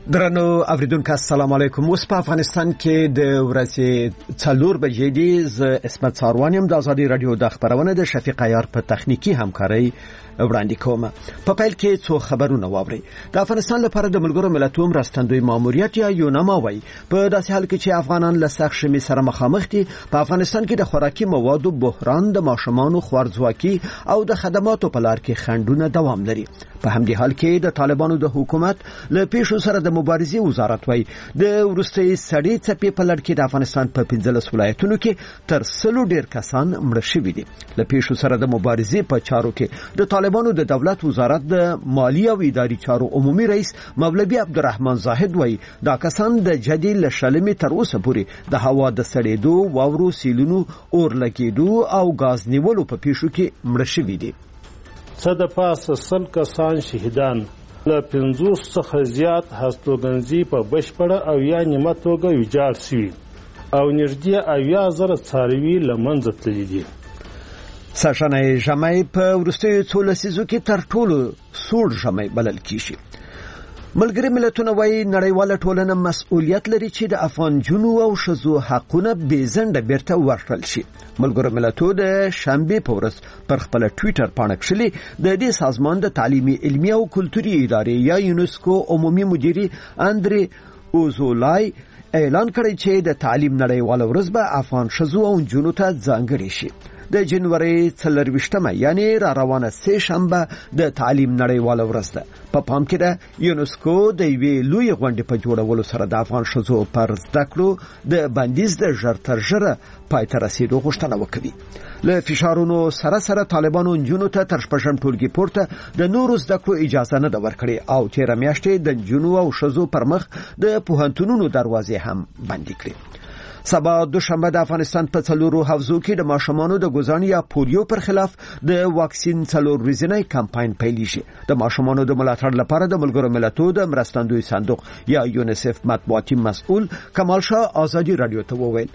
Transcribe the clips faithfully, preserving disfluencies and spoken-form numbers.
درنو اوریدونکو السلام علیکم. اوس په افغانستان کې د ورځې څلور بجې دي. ز اسمت ساروانیم د ازادي رادیو د خبرونه د شفیق عیار په تخنیکی همکاري وړاندې کوم. په پیل کې څو خبرونه واوري. د افغانستان لپاره د ملګرو ملتونو راستندوی ماموریت یا یوناما وایي په داسې حال کې چې افغانان له سخت شمې سره مخامخ دي، په افغانستان کې د خوراکي موادو بحران، د ماشومانو خوارځواکي او د خدماتو په لار کې خنډونه دوام لري. په همدې حال کې د طالبانو د حکومت له پیښو سره د مبارزې وزارت وایي د ورستۍ سړې څپې په لړ کې د افغانستان په پنځلس ولایتونو کې تر سلو ډیر کسان مړه شوي دي. له پیښو سره د مبارزې په چارو کې د طالبانو د دولت وزارت د مالی او اداري چارو عمومي رئیس مولوي عبدالرحمن زاهد وایي دا کسان د جدي لشلمې تر اوسه پورې د هوا د سړېدو، واورو سیلونو، اور لګېدو او غاز نیولو په پیښو کې مړه شوي دي. څه د پاسه سل کسان شهیدان، له پنځوس څخه زیات هستوګنځي په بشپړه او یا نیمه توګه ویجاړ شوي او نږدې اویا زره څاروي له منځه تللي دي. سږنی ژمی په وروستیو څو لسیزو کې تر ټولو سوړ ژمی بلل کیږي. ملګري ملتونه وایي نړیواله ټولنه مسؤلیت لري چې د افغان جنو او ښځو حقونه بې ځنډه بیرته ورکړل شي. ملګرو ملتونو د شنبې په ورځ پر خپل ټویټر پاڼه کښلې د دې سازمان د تعلیمي، علمي او کلتوري ادارې یا یونسکو عمومي مدیري اندري اوزولای اعلان کړی چې د تعلیم نړیواله ورځ به افغان ښځو او نجونو ته ځانګړې شي. د جنوري څلرویشتمه یعنی را روانه سه شنبه د تعلیم نړیواله ورځ ده. په پام کې ده یونسکو د یوې لوی غونډې په جوړولو سره د افغان ښځو پر زده کړو د بندیز د ژر تر ژره پای ته رسیدو غوښتنه وکړي. له فشارونو سره سره طالبانو نجونو ته تر شپږم ټولګي پورته د نورو زده کړو اجازه نه ده ورکړې او تېره میاشت د نجونو او ښځو پر مخ د پوهنتونونو دروازې هم بندې کړې. سبا دوشنبه د افغانستان په څلورو حوزو کې د ماشومانو د ګوزان یا پولیو پر خلاف د واکسین څلور ورځنی کمپاین پیلیږي. د ماشومانو د ملاتړ لپاره د ملګرو ملتونو د مرستندوی صندوق یا یونیسف مطبوعاتي مسؤل کمال شاه ازادي رادیو ته وویل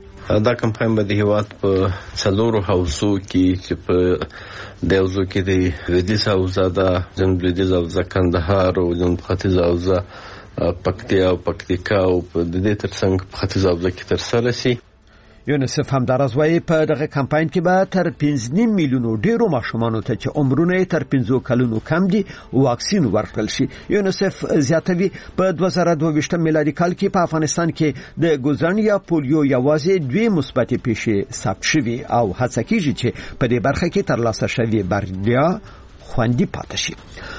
دا کمپاین به د هیواد په څلورو حوزو کې چې په د حوزو کې د لویدیځ حوزه ده، جنوب لویدیځ حوزه کندهار او جنوب ختیځ حوزه پکتیا او پکتیکا او د دې ترڅنګ په ختیځ حوزه کې ترسره شي. یونیسف هم دراز وایي په دغه کمپاین کې به تر پنځه نیم میلیونو ډیرو ماشومانو ته چې عمرونه تر پنځو کلونو کم دي واکسین ورکړل شي. یونیسف زیاتوي په دوه زره دوه ویشتم میلادي کال کې په افغانستان کې د ګوزن یا پولیو یوازې دوه مثبت پیښې ثبت شوي او هڅه کیږي چې په دې برخه کې ترلاسه شوی بریا خوندي پاتې شي.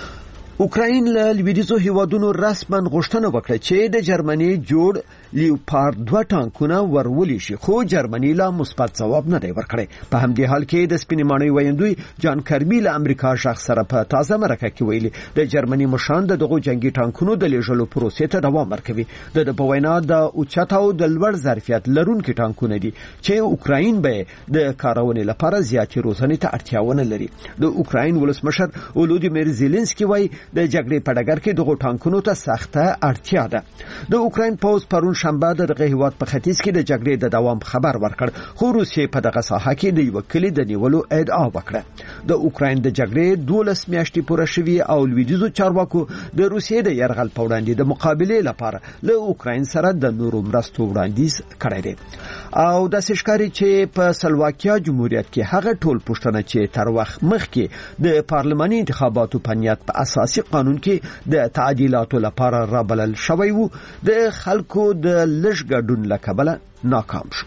اوکراین له لویدیځو هیوادونو رسما غوښتنه وکړه چې د جرمني جوړ لیوپارد دوه ټانکونه ورولي شي، خو جرمني لا مثبت ځواب نه دی ورکړی. په همدې حال کې د سپینمانۍ ویندوی جان کربی له امریکا شخص سره په تازه مرکه کې ویلي د جرمني مشان د دغو جنگي ټانکونو د لیږلو پروسې ته دوام ورکوي. د په وینا د اوچت او د لوړ ظرفیت لرونکي ټانکونه دي چې اوکراین به د کارونې لپاره زیاتې روزنې ته اړتیا ونه لري. د اوکراین ولسمشر ولودیمیر زيلنسکي وایي د جګړې په ډګر کې دغه ټانکونو ته سخته اړتیا ده. د اوکراین پوز پرون شنبه د دغه هیواد په ختیځ کې د جګړې د دوام خبر ورکړ، خو روسیې په دغه ساحه کې د یو کلی د نیولو ادعا وکړه. د اوکراین د جګړې دولس میاشتې پوره شوې او لویدیځو چارواکو د روسیې د یرغل په وړاندې د مقابلې لپاره له اوکراین سره د نورو مرستو وړاندیز کړی دی. او د سشکاري چې په سلواکیا جمهوریت کې هغه ټول پښتنه چې تر وخت مخکې د پارلماني انتخاباتو په نیت په اساسي قانون کې د تعدیلاتو لپاره رابلل شوی وو د خلکو د لږ ګډون له کبله ناکام شو.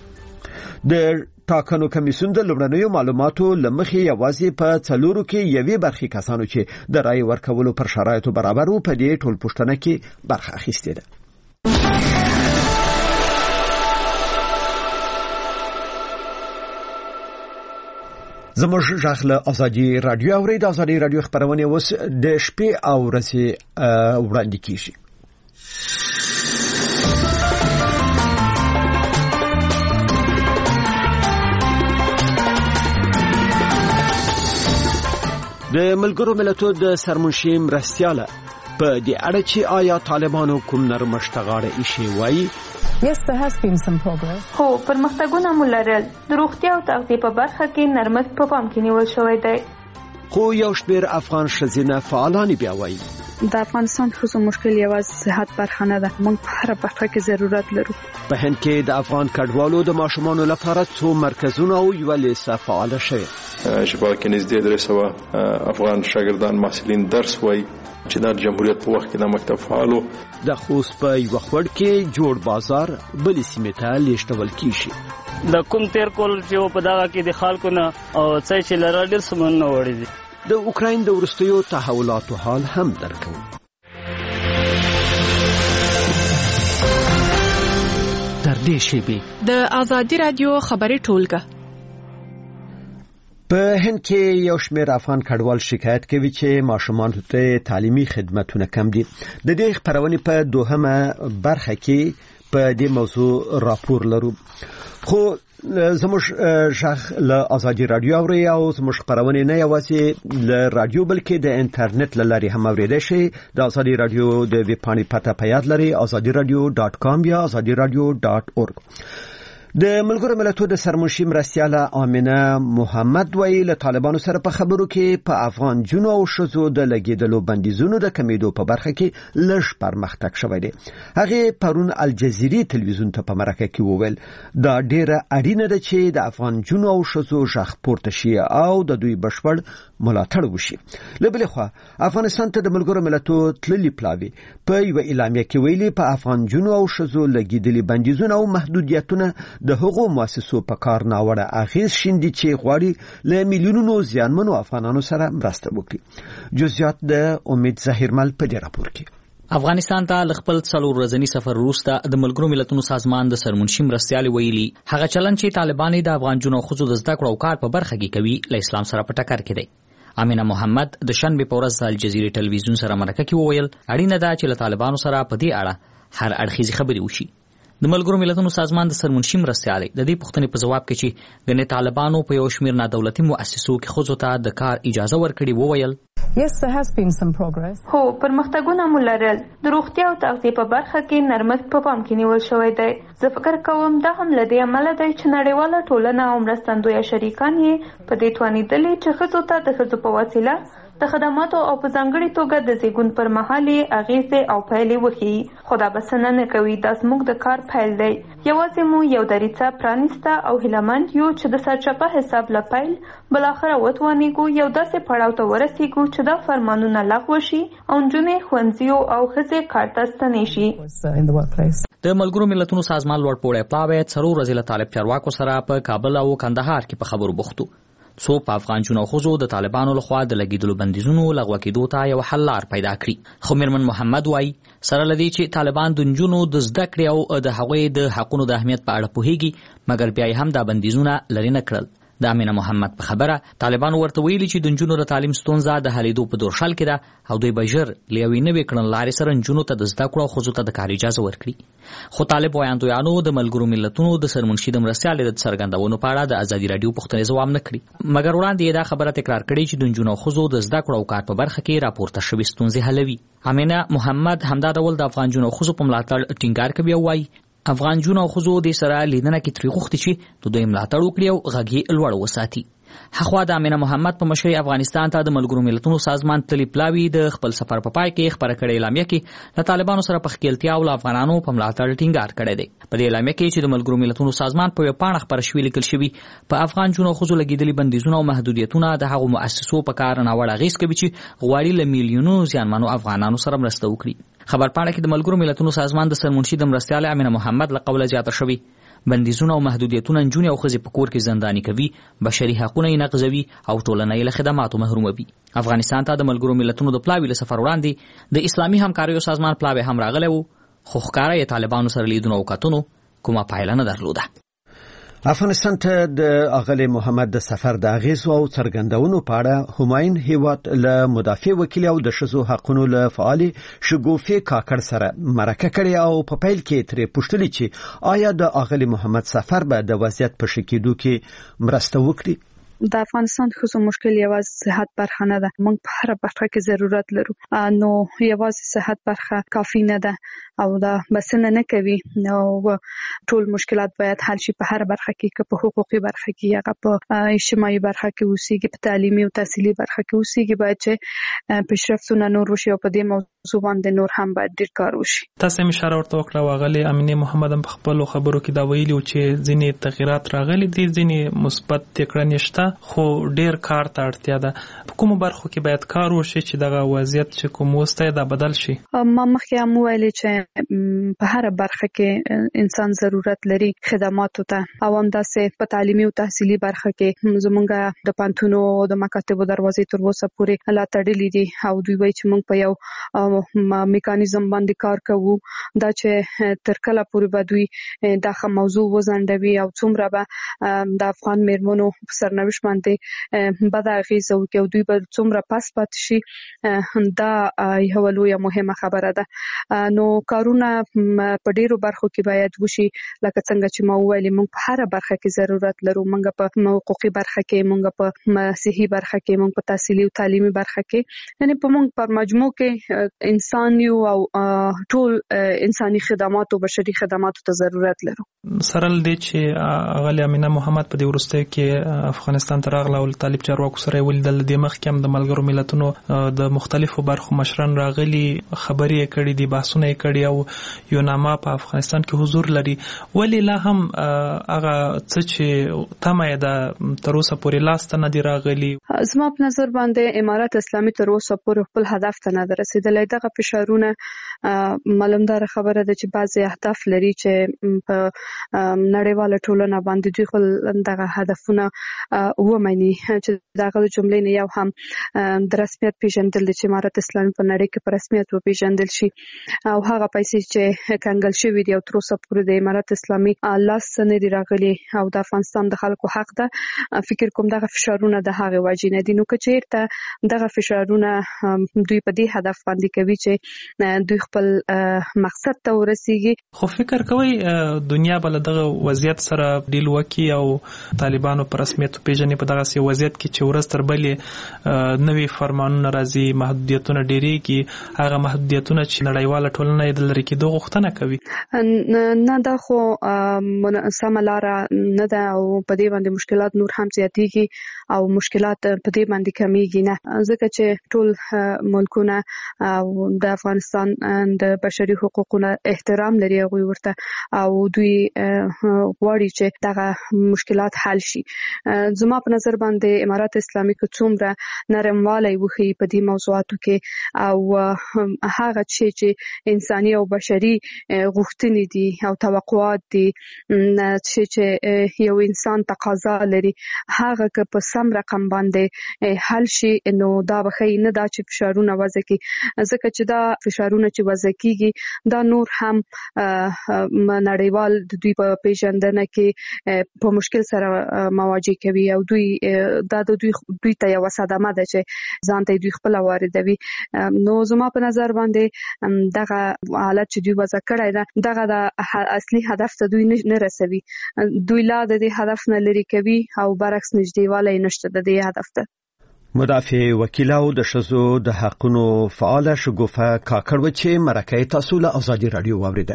د ټاکنو کمیسیون د لومړنیو معلوماتو لمخې یوازې په څلورو کې یوې برخې کسانو چې د رای ورکولو پر شرایطو برابر وو په دې ټول پښتنه کې برخه اخیستې ده. زموږ ژغ له ازادي رادیو اوري. د ازادي رادیو خبرونه اوس د شپې او ورځې وړاندې کیږي. د ملګرو ملتونو د سرمنشي مرستیاله په دې اړه چې آیا طالبانو کوم نرمښت غاړه ایښې وایي Yes, there has been some progress. خو پرمختګونه مو لرل. د روغتیا او تغذیه په برخه کې نرمښت په پام کې نیول شوی دی. خو یو شمېر افغان ښځینه فعالان بیا وایي د افغانستان خصوصا مشکل یوازې صحت برخه نه ده، موږ په هر برخه کې ضرورت لرو. په هند کې د افغان کډوالو د ماشومانو لپاره څو مرکزونه او یو لیسه فعال شوي چې په کې نږدې درې سوه افغان شاګردان محصلین درس وایي چې د جمهوریت په وخت کې د مکتب فعالو. د خوست په یو خړ کې جوړ بازار بلې سیمې ته لیږدول کیږي. د کوم تیر کول چې په دغه کې د خلکو نه او څه چې لرل ډېر سمون نه وړي دي. د اوکراین د وروستیو تحولاتو حال هم درکو. در دې شیبې د آزادی رادیو خبري ټولګه. په هند کې یو شمېر افغان کډوال شکایت کوي چې ماشومان ته تعلیمي خدماتونه کم دي. د دې خبرونه په دوهمه برخه کې په دې موضوع راپور لرو. خو زموږ ژغ له آزادی رادیو اوري او زموږ خبرونه نه یوازې له رادیو بلکې د انټرنیټ له لارې هم اوریدل شي. د آزادی رادیو د ویب پاڼې پته په یاد لري آزادی رادیو ډاټ کام یا آزادی رادیو ډاټ اورګ. د ملګرو ملتونو د سرمنشي مرستیاله آمنه محمد وایي له طالبانو سره په خبرو کې په افغان جنو او شذو د لګیدلو بندیزونو د کمیدو په برخه کې لږ پرمختګ شوی دی. هغه پرون الجزیرې تلویزیون ته په مرکه کې وویل دا ډیره اړینه ده چې د افغان جنو او شذو ژغ پورته شي او د دوی بشپړ ملاتړ وشي. لبل خو افغانستان ته د ملګرو ملتونو تللي پلاوي په یو اعلامیه کې ویلي په افغان جنو او شذو لګیدلي بندیزونه او محدودیتونه د هغو مؤسسو په کار ناوړه اغیز شیندي چې غواړي له میلیونونو ځانمنو افغانانو سره مرسته وکړي. جزئیات د امید ظاهرمل په دې راپور کې. افغانستان ته خپل څلور ورځنی سفر وروسته د ملګرو ملتونو سازمان د سرمنشي مرستیال ویلي هغه چلن چې طالبان د افغان جنو خصوص د زده کړو او کار په برخه کې کوي له اسلام سره په ټکر کې دی. امینه محمد د شنبه په ورځ د الجزیرې ټلویزیون سره مرکه کې وویل اړینه ده چې له طالبانو سره په دې اړه هر اړخیزه خبرې وشي. د ملګرو ملتونو سازمان د سرمنشي مرستیال د دې پوښتنې په جواب کې چې د طالبانو په یو شمېر نادولتي مؤسسو کې خصوص ته د کار اجازه ورکړي وویل Yes, there has been some progress. هو پرمختګونه مو لرل. د روغتیا او تغذیه په برخه کې نرمښت په پام کې نیول شوی دی. زه فکر کوم دا هم له دې عمله دی چې نړیواله ټولنه او مرستندویه شریکان یې په دې توانیدلې چې ښځو ته د ښځو په وسیله د خدماتو او په ځانګړي توګه د زیږون پر مهال اغیزې او پایلې وښیي. خو دا بسنه نه کوي. دا زموږ د کار پیل دی. یوازې مو یو دریڅه پرانیسته او هیلهمند یو چې د سرچپه حساب له پیل بالاخره وتوانیږو یو داسې پړاو ته ورسیږو چې دا فرمانونه لغوه شي او نجونې ښوونځیو او ښځې کار ته ستنې شي. د ملګرو ملتونو سازمان لوړپوړی پلاوی څلور ورځې له طالب چارواکو سره په کابل او کندهار کې په خبرو بوختو. څو په افغان جنو خزو د طالبانو لخوا د لګیدلو بندیزونو لغوه کېدو ته یو حل لار پیدا کړي. خو میرمن محمد وایي سره لدی چې طالبان د نجونو د زده کړې او د هغوی د حقونو د اهمیت په اړه پوهیږي مګر بیا هم دا بندیزونه لري نه کړل. د امینه محمد په خبره طالبان ورته ویلي چې د نجونو د تعلیم ستونزه د حلیدو په دورشل کې ده او دوی بجر لیوي نه وکړن لارې سره نجونو ته د زده کړو خو ته د کار اجازه ورکړي. خو طالب وایاندویانو د ملګرو ملتونو د سرمنشي د مرستیال د څرګندونو په اړه د ازادي رادیو پوښتنې ځواب نه کړي مګر وړاندې دا خبره تکرار کړي چې د نجونو خزو د زده کړو او کار په برخه کې راپورته شوې ستونزې حلوي. امینه محمد همدا ډول د افغان جنو خزو په ملاتړ ټینګار کوي او وايي افغان جنو خزو د سره لیدنه کې تری غوښتي چې د دوی ملاتړ وکړي او غږی لوړ وساتي. هغه د امینه محمد په مشرۍ افغانستان ته د ملګرو ملتونو سازمان تلی پلاوی د خپل سفر په پای کې خبره کړې اعلامیه کې د طالبانو سره په خپلتیا او افغانانو په ملاتړ ټینګار کړی دی. په دې اعلامیه کې چې د ملګرو ملتونو سازمان په یو پاڼه خبره شوې لیکل شوی په افغان جنو خزو لګیدلي بندیزونه او محدودیتونه د هغو مؤسسو په کار نه وړ اغیز کوي چې غواړي له میلیونونو ځانمنو افغانانو سره مرسته وکړي. خبر پاڼه کې د ملګرو ملتونو سازمان د سرمنشي د مرستیال امینه محمد له قوله زیاته شوی بندیزونه او محدودیتونه نجونې او ښځې په کور کې زنداني کوي، بشري حقونه یې نقضوي او ټولنه یې له خدماتو محروموي. افغانستان ته د ملګرو ملتونو د پلاوي له سفر وړاندې د اسلامي همکاریو سازمان پلاوی هم راغلی و خو ښکاره یې طالبانو سره لیدنو او کتنو کومه پایله نه درلوده. افغانستان ته د اغلی محمد د سفر د اغیزو او څرګندونو په اړه هماین هیواد له مدافع وکیل او د ښځو حقونو له فعال شګوفي کاکړ سره مرکه کړې او په پیل کې ترې پوښتنه چې آیا د اغلی محمد سفر به د وضعیت په ښه کېدو کې مرسته وکړي. د افغانستان خصوصي مشکل یوازې صحت برخه نه ده، موږ په هر برخه کې ضرورت لرو، نو یوازې صحت برخه کافی نه ده او دا بسنه نه کوي. نو ټول مشکلات باید حل شي په هر برخه کې، که په حقوقي برخه کې یا په اجتماعي برخه کې اوسېږي، په تعلیمي او تحصیلي برخه کې اوسېږي، باید چې پیشرفتونه نور وشي او په دې موضوع باندې نور هم باید ډېر کار وشي. تاسو هم اشاره ورته وکړه واغلي امینه محمد هم په خپل خبرو کې دا ویلي چې ځینې تغیرات راغلي دي، ځینې مثبت تکړه شته، خو ډېر کار ته اړتیا ده. په کومو برخو کې باید کار وشي چې دغه وضعیت چې کوم وسته دا بدل شي؟ ما مخکې هم ویلي چې په هر برخه کې انسان ضرورت لري خدماتو ته، او هم داسې په تعلیمي او تحصیلي برخه کې زمونږ د پانتونو او د مکاتبو دروازې تر اوسه پورې لا تړلې دي، او دوی وایي چې موږ په یو میکانیزم باندې کار کوو، دا چې تر کله پورې به دوی دا موضوع وزندوي او څومره به د افغان میرمنو په سرنوشت باندې بد اغیزه وکړي او دوی به څومره پس پاتې شي، دا یو لویه مهمه خبره ده. نو کارونه په ډیرو برخو کې باید وشي، لکه څنګه چې ما ویلي موږ په هر برخه کې ضرورت لرو، موږ په حقوقي برخه کې، موږ په صحي برخه کې، موږ په تحصیلي او تعلیمي برخه کې، یعنی په موږ پر مجموع کې انسان یو او ټول انساني خدمات او بشري خدماتو ته ضرورت لرو. سره لدې چې اغلی امینه محمد په دې وروستیو کې افغانستان ته راغله او طالب چارواکو سره ولیدل، د مخکې هم د ملګرو ملتونو د مختلفو برخو مشران راغلي، خبرې یې کړې دي، بحثونه یې کړي او یو نامه په افغانستان کې حضور لري. ولې لا هم هغه څه چې تمه یې ده تر اوسه پورې لاسته نه دي راغلي؟ زما په نظر باندې امارات اسلامي تر اوسه پورې خپل هدف ته نه ده رسېدلی. دغه فشارونه معلومدار خبره ده چې بعضې اهداف لري چې په نړیواله ټولنه باندې دوی خپل دغه هدفونه ومني، چې دغه جملې نه یو هم د رسمیت پیژندل دي چې امارات اسلامي په نړۍ کې په رسمیت وپیژندل شي، او هغه پیسې چې کنګل شوي دي او تر اوسه پورې د امارات اسلامي لاس نه دي راغلي او د افغانستان د خلکو حق ده. فکر کوم دغه فشارونه د هغې وجې نه دي. نو که چېرته دغه فشارونه دوی په دې هدف باندې کوي چې دوی خپل مقصد ته ورسیږي، خو فکر کوي دنیا به له دغه وضعیت سره ډیل وکړي او طالبانو په رسمیت وپیژني په دغسې وضعیت کې چې ورځ تر بلې نوي فرمانونه راځي، محدودیتونه ډیریږي، هغه محدودیتونه چې نړیواله ټولنه یې د لرې کېدو غوښتنه کوي؟ نه، دا خو سمه لاره نه ده او په دې باندې مشکلات نور هم زیاتېږي او مشکلات په دې باندې کمیږي نه، ځکه چې ټول ملکونه او د افغانستان د بشري حقوقو احترام لري هغوی ورته، او دوی غواړي چې دغه مشکلات حل شي. زما په نظر باندې امارات اسلامي که څومره نرموالی وښیي په دې موضوعاتو کې او هغه شی چې انساني او بشري غوښتنې دي او توقعات دي چې یو انسان تقاضا لري، هغه که په سم رقم باندې حل شي، نو دا به ښایي نه دا چې فشارونه وضع کړي، ځکه چې دا فشارونه چې وضع کېږي دا نور هم نړیوال د دوی په پیژندنه کې په مشکل سره مواجه کوي او دوی دا د دوی دوی ته یو صدمه ده چې ځان ته دوی خپل واردوي. نو زما په نظر باندې دغه حالت چې دوی وضع کړی ده دغه د اصلي هدف ته دوی نه رسوي، دوی لا د دې هدف نه لري کوي او برعکس نږدېوالی نشته د دې هدف ته. مدافع وکیل او د ښځو د حقونو فعاله شګوفه کاکړ و چې مرکه تاسو له ازادي رادیو واوریده.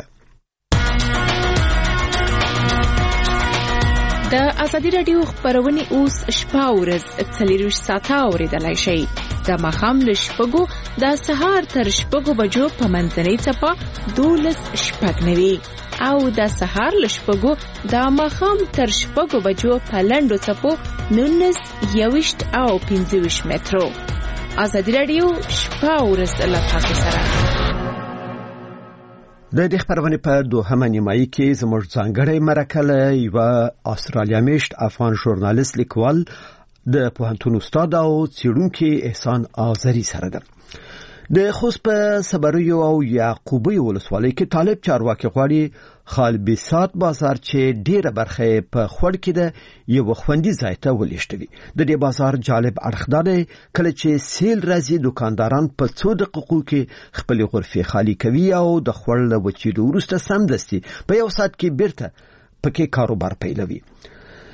د ازادي رادیو خبرونه اوس شپه ورځ څلور ساعته اوریدلای شئ. د ماښام له شپږو د سهار تر شپږو بجو په منځنۍ څپه دولس شپږ نوي او د سهار له شپږو د ماښام تر شپږو بجو په لنډو څپو نولس یویشت او پنځه ویشت مترو. ازادي رادیو شپه ورځ له تاسو سره. د دې خبرونه په دوهمه نیمایي کې زموږ ځانګړی مرکه له یو استرالیا میشت افغان ژورنالیست لیکوال د پوهنتون استاد او څېړونکي احسان آذری سره ده. د خوست په صبریو او یعقوبی ولسوالۍ کې طالب چارواکي غواړي خالبسات بازار چې ډیره برخه په خوړ کې ده یو خوندي ځای ته ولېشتوي. د دې بازار جالب اړخ ده کله چې سیل راځي دکانداران په څو دقیقو کې خپل غرفې خالی کوي او د خوړ له وچېدو وروسته سمدستي په یو ساعت کې بیرته پکې کاروبار پیلوي.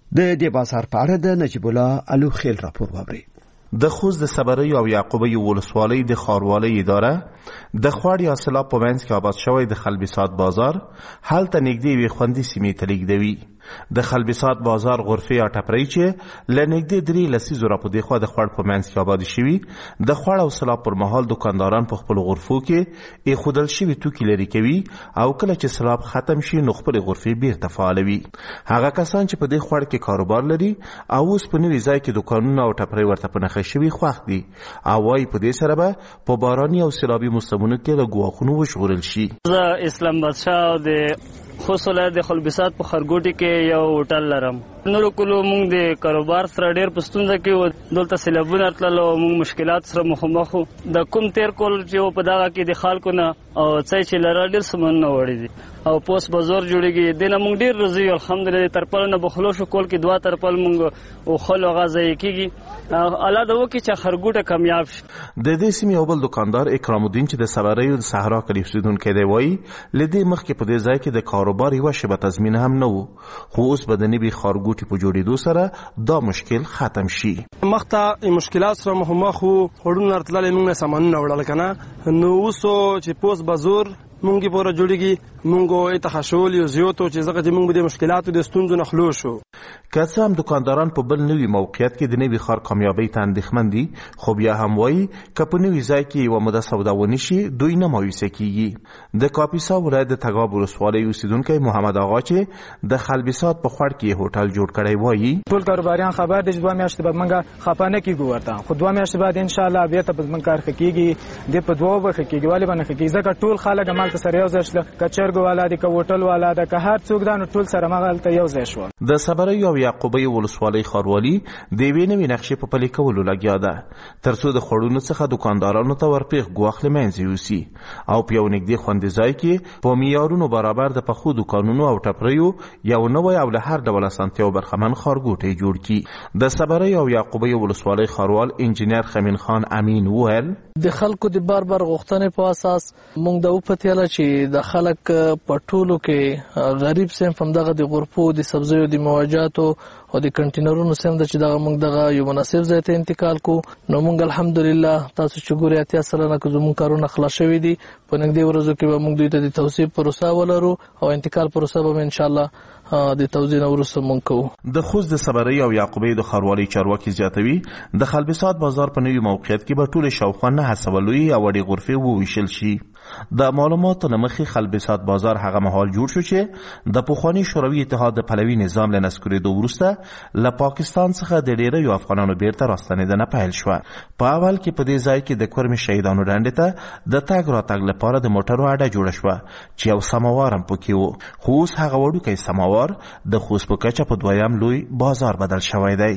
د دې بازار په اړه د نجیب الله الوخیل راپور ووري. د خوست د صبري او یعقوبی ولسوالۍ د ښاروالۍ اداره د خوړ یا سلاب په منځ کې آباد شوی د خلبسات بازار هلته نږدې وي خوندي سیمې ته لیږدوي. د خلبسات بازار غرفه یا ټپرۍ چې له نږدې درې لسیزو را په دېخوا د خوړ په منځ کې آباد شوي د خوړ او سلاب پر مهال دکانداران په خپلو غرفو کې ایښودل شوي توکي لرې کوي او کله چې سلاب ختم شي نو خپلې غرفې بیرته فعالوي. هغه کسان چې په دې خوړ کې کاروبار لري او اوس په نوي ځای کې دکانونه او ټپرۍ ورته په نښه شوي خوښ دي او وایي په دې سره به په باراني او سیلابي موسمونو کې له ګواښونو وژغورل شي. زه اسلام بادشاه د خوست ولایت د خلبسات په خرګوټي کې یو هوټل لرم. نورو کلو موږ د کاروبار سره ډېر په ستونزه کې وو. دلته سیلابونه تلل او موږ مشکلات سره مخامخ وو. د کوم تیر کول چې په دغه کې د خلکو نه او څه چې لره ډېر سامان نه وړي دي او پوس بازار جوړیږي دنه موږ ډېر روزي الحمدلله تر پل نه بخلو شو کول کې دوا تر پل موږ او خلو غازي کیږي الله دا وکي چې خرګوټه کامیاب شي. د دې سیمې اول دکاندار اکرام الدین چې د صبري او صحرا کلیف سیدونکو دی وایي لدې مخکې په دې ځای کې د کاروبار یو شبه تضمین هم نه وو خو اوس به د نوي خارګوټي په جوړېدو سره دا مشکل ختم شي. مخته مشکلات سره مخامخ وو هډونه راتلل موږ سامانونه وړل کنه نو اوس چې پوس بازار مونږی پورا جوړیږي مونږه ایت خشول یو زیاتو چې زغه مونږ د مشکلاتو د ستونزو نخلو شو. که هم دکانداران په بل نوي موقعیت کې د نوي ښار کامیابی ته اندېښمن دي خو بیا هم وایي که په نوي ځای کې یوه موده سودا ونه شي دوی نه مایوسه کیږي. د کاپیسا ولایت د تګاب ولسوالۍ اوسیدونکی محمد آغا چې د خلبسات په خوړ کې هوټل جوړ کړی وایي ټول کاروباریان خبر دي چې دوه میاشتې بعد مونږه خپه نه کیږو ورته خو دوه میاشتې بعد ان شاء الله بیا ته مونږ کار کیږي د په دوه وخت کېږي والی باندې کېږي ځکه ټول خلک مال ته سره یو ځای شل کچرګو والا دي که هوټل والا ده که هر څوک دا ټول سره مغلته یو ځای شو. د صبري او یعقوبی ولسوالۍ ښاروالي د یوې نوې نقشې په پلي کولو لګیا ده ترڅو د خوړونو څخه دکاندارانو ته ورپېښ ګواښ له منځه یوسي او په یو نږدې خوندي ځای کې په معیارونو برابر د پخو دکانونو او ټپریو یو نوی او له هر ډول اسانتیاو برخمن ښارګوټی جوړ کړي. د صبري او یعقوبی ولسوالۍ ښاروال انجینر خمین خان امین وویل د خلکو د بار بار غوښتنې په اساس موږ د وپتیاله چې د خلک په ټولو کې غریب سیم هم دغه د غرفو د سبزیو د موجاتو او د کنټینرونو سم د چې دغه موږ دغه یو مناسب ځای ته انتقال کو نو موږ الحمدلله تاسو چې ګورئ اتیا سلنه که زموږ کارونه خلاص شوي دي په نږدې ورځو کې به موږ دوی ته د توصیب پروسه ولرو او انتقال پروسه به ان شاء الله د توزیع نه وروسته مونږ کوو. د خوست د صبري او یعقوبی د ښاروالۍ چارواکي زیاتوي د خلبسات بازار په نوي موقعیت کې به ټولې شاوخوا نهه سوه لویې او وړې غرفې وویشل شي. د معلوماتو له مخې خلبسات بازار هغه مهال جوړ شو چې د پخواني شوروي اتحاد د پلوي نظام له نسکورېدو وروسته له پاکستان څخه د ډېریو افغانانو بیرته راستنېدنه پیل شوه. په اول کې په دې ځای کې د کورمې شهیدانو ډنډې ته د تګ راتګ لپاره د موټرو اډه جوړه شوه چې یو سماوار هم پکې و خو اوس هغه وړوکی سماوار د خوست په کچه په دویم لوی بازار بدل شوی دی.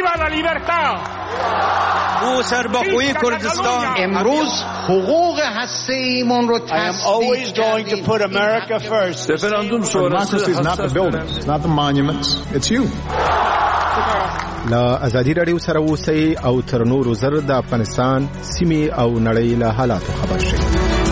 او سربخوی کردستان امروز حقوق هسته‌ایمون رو تصدیق کردیم. Referendum Democracy is not the buildings, it's not the monuments, it's you. لا ازادي رادیو سره اوسئ او تر نورو زر د افغانستان سیمې او نړۍ له حالاتو خبر شئ.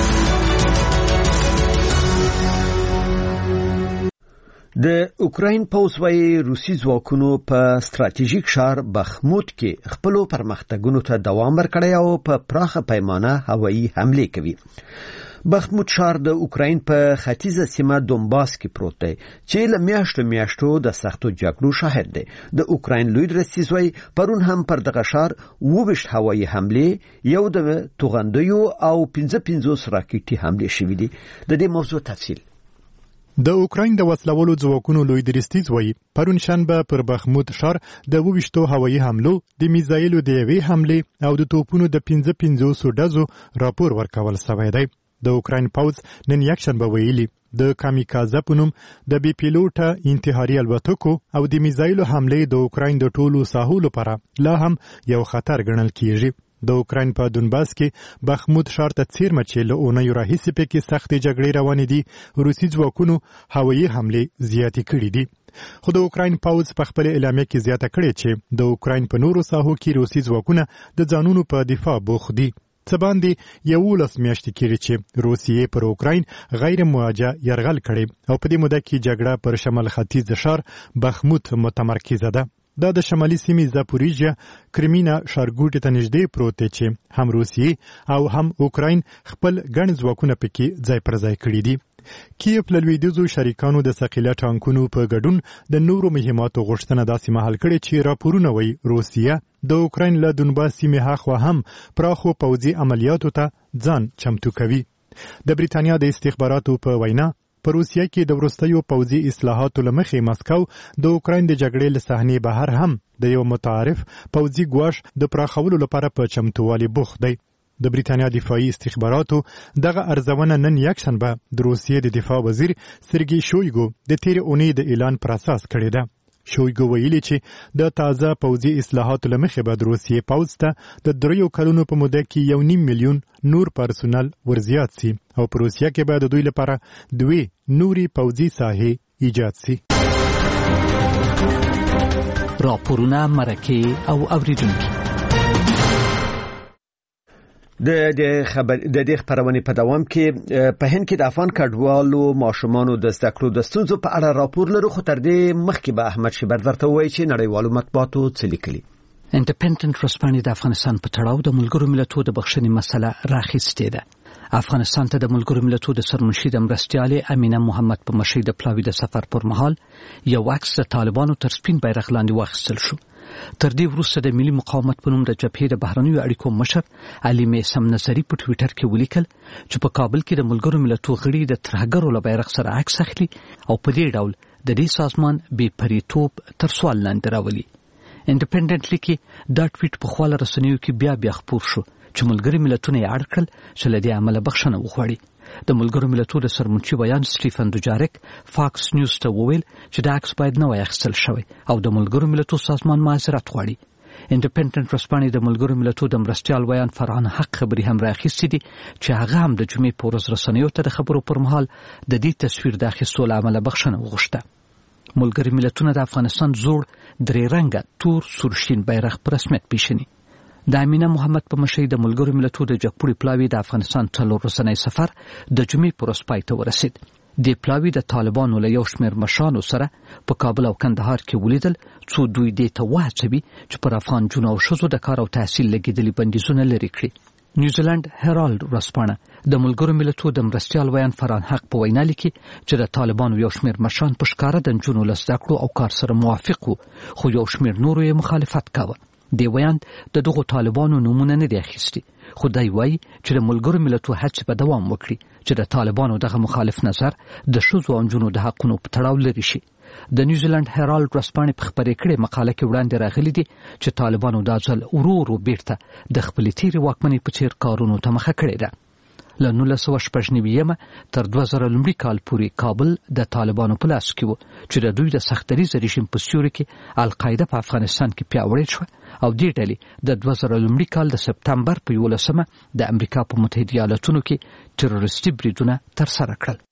د اوکراین پوځ وايي روسي ځواکونو په ستراتیژیک ښار بخموت کې خپل پرمختګونو ته دوام ورکړی او په پراخه پیمانه هوایي حمله کوي. بخموت ښار د اوکراین په ختیځه سیمه دونباس کې پروت دی چې له میاشتو میاشتو د سختو جګړو شاهد دی. د اوکراین لوی درستیز وايي پرون هم پر دغه ښار اوویشت هوایي حملې یو د توغندیو او پنځه پنځوس راکټي حملې شوې دي. د دې موضوع تفصیل د اوکراین د وسلوالو ځواکونو لوی درستیز وایي پرون شنبه پر بخموت ښار د اوویشتو هوایي حملو د میزایلو د یوې حملې او د توپونو د پنځه پنځوسو ډزو راپور ورکول شوی دی. د اوکراین پوځ نن یکشنبه ویلي د کامیکازه په نوم د بي پیلوټه انتحاري الوتکو او د میزایلو حملې د اوکراین د ټولو ساحو لپاره لا هم یو خطر ګڼل کیږي. د اوکراین په دونباس کې بخموت ښار ته څیرمه چې له اونیو راهیسې پکې سختې جګړې روانې دي روسي ځواکونو هوایي حملې زیاتې کړې دي. خو د اوکراین پوځ په خپل اعلامیه کې زیاته کړې چې د اوکراین په نورو ساحو کې روسي ځواکونه د ځانونو په دفاع بوخت دي. څه باندې یولس میاشتې کېږي چې روسیې پر اوکراین غیر مواجه یرغل کړی او په دې موده کې جګړه پر شمال ختیځ ښار بخموت متمرکزه ده. دا د شمالي سیمې زاپوریژیا کرمینا ښارګوټي ته نږدې پروت دی چې هم روسیې او هم اوکراین خپل ګڼ ځواکونه پکې ځای پر ځای کړي دي. کیف له لویدیځو شریکانو د ثقیله ټانکونو په ګډون د نورو مهماتو غوښتنه داسې مهال کړې چې راپورونه وایي روسیه د اوکراین له دونباس سیمې هاخوا هم پراخو پوځي عملیاتو ته ځان چمتو کوي. د بریتانیا د استخباراتو په وینا په روسیه کې د وروستیو پوځي اصلاحاتو له مخې مسکو د اوکراین د جګړې له صحنې بهر هم د یو متعارف پوځي ګواښ د پراخولو لپاره په چمتووالي بوخت دی. د بریتانیا دفاعي استخباراتو دغه ارزونه نن یکشنبه د روسیې د دفاع وزیر سرګی شویګو د تیرې اونۍ د اعلان پر اساس کړې ده. شویګو ویلي چې د تازه پوځي اصلاحاتو له مخې به د روسیې پوځ ته د دریو کلونو په موده کې یو نیم میلیون نور پرسونل ورزیات سي او په روسیه کې به د دوی لپاره دوی نوري پوځي ساحې ایجاد سي. راپورونه مرکه او اوریدونکو د دې خبر د دې خبرونه په دوام کې په هند کې د افغان کډوالو ماشومانو د زده کړو د ستونزو په اړه راپور لرو، خو تر دې مخکې به احمد شیبر درته وایي چې نړیوالو مطبوعاتو څه لیکلي. انډیپندنت ورځپاڼې د افغانستان په تړاو د ملګرو ملتونو د بخښنې مسله راخیستې ده. افغانستان ته د ملګرو ملتونو د سرمنشي د مرستیالې امینه محمد په مشرۍ د پلاوي د سفر پر مهال یو عکس د طالبانو تر سپین بیرغ لاندې واخیستل شو. تر دې وروسته د ملي مقاومت په نوم د جبهې د بهرنیو اړیکو مشر علي میسم نصري په ټویټر کې ولیکل چې په کابل کې د ملګرو ملتونو غړي د ترهګرو له بیرغ سره عکس اخلي او په دې ډول د دې سازمان بې پریتوب تر سوال لاندې راولي. انډیپندنټ لیکي دا ټویټ په خواله رسنیو کې بیا بیا خپور شو چې ملګري ملتونه یې اړ کړل چې له دې عمله بخښنه وغواړي. د ملګرو ملتونو د سرمنشي بیان سټیفن دوجارک فاکس نیوز ته وویل چې دا عکس باید نوی اخیستل شوی او د ملګرو ملتونو سازمان معذرت غواړي. انډیپندنت ورځپاڼې د ملګرو ملتونو د مرستیال ویان فرحان حق خبري هم راخیستې دي چې هغه هم د جمعې په ورځ رسنیو ته د خبرو پر مهال د دې تصویر د اخیستو له امله بخښنه وغوښته. ملګري ملتونه د افغانستان زوړ درې رنګه تور سورشین بیرغ په رسمیت پیژني. د امینه محمد په مشرۍ د ملګرو ملتونو د جګپوړي پلاوي د افغانستان څلور ورځنی سفر د جمعې په ورځ پای ته ورسید. د پلاوي د طالبانو له یو شمېر مشرانو سره په کابل او کندهار کې ولیدل څو دوی دې ته وهڅوي چې پر افغان جونو او ښځو د کار او تحصیل لګېدلي بندیزونه لرې کړي. نیوزیلند هرالد ورځپاڼه د ملګرو ملتونو د مرستیال ویان فرحان حق په وینا لیکي چې د طالبانو یو شمېر مشران په ښکاره د نجونو له زده کړو او کار سره موافق وو، خو یو شمېر نورو یې مخالفت کاوه. دی ویان د دغو طالبانو نومونه نه دي اخیستي، خو دی وایي چې د ملګرو ملتونو هڅې به دوام وکړي چې د طالبانو دغه مخالف نظر د ښځو او نجونو د حقونو په تړاو لرې شي. د نیوزیلند هرالد ورځپاڼې په خپرې کړې مقاله کې وړاندې راغلي دي چې طالبانو دا ځل ورو ورو بیرته د خپلې تېرې واکمنۍ په څېر کارونو ته مخه کړې ده. له نولس سوه شپږ نوي تر دوه زره لومړي کال پورې کابل د طالبانو په لاس کې و چې د دوی د سختدریز رژیم په سیوري کې القاعده په افغانستان کې پیاوړې شوه او دې ډلې د دوه زره لومړي کال د سپتمبر په یولسمه د امریکا په متحده ایالاتونو کې تروریستي بریدونه ترسره کړل.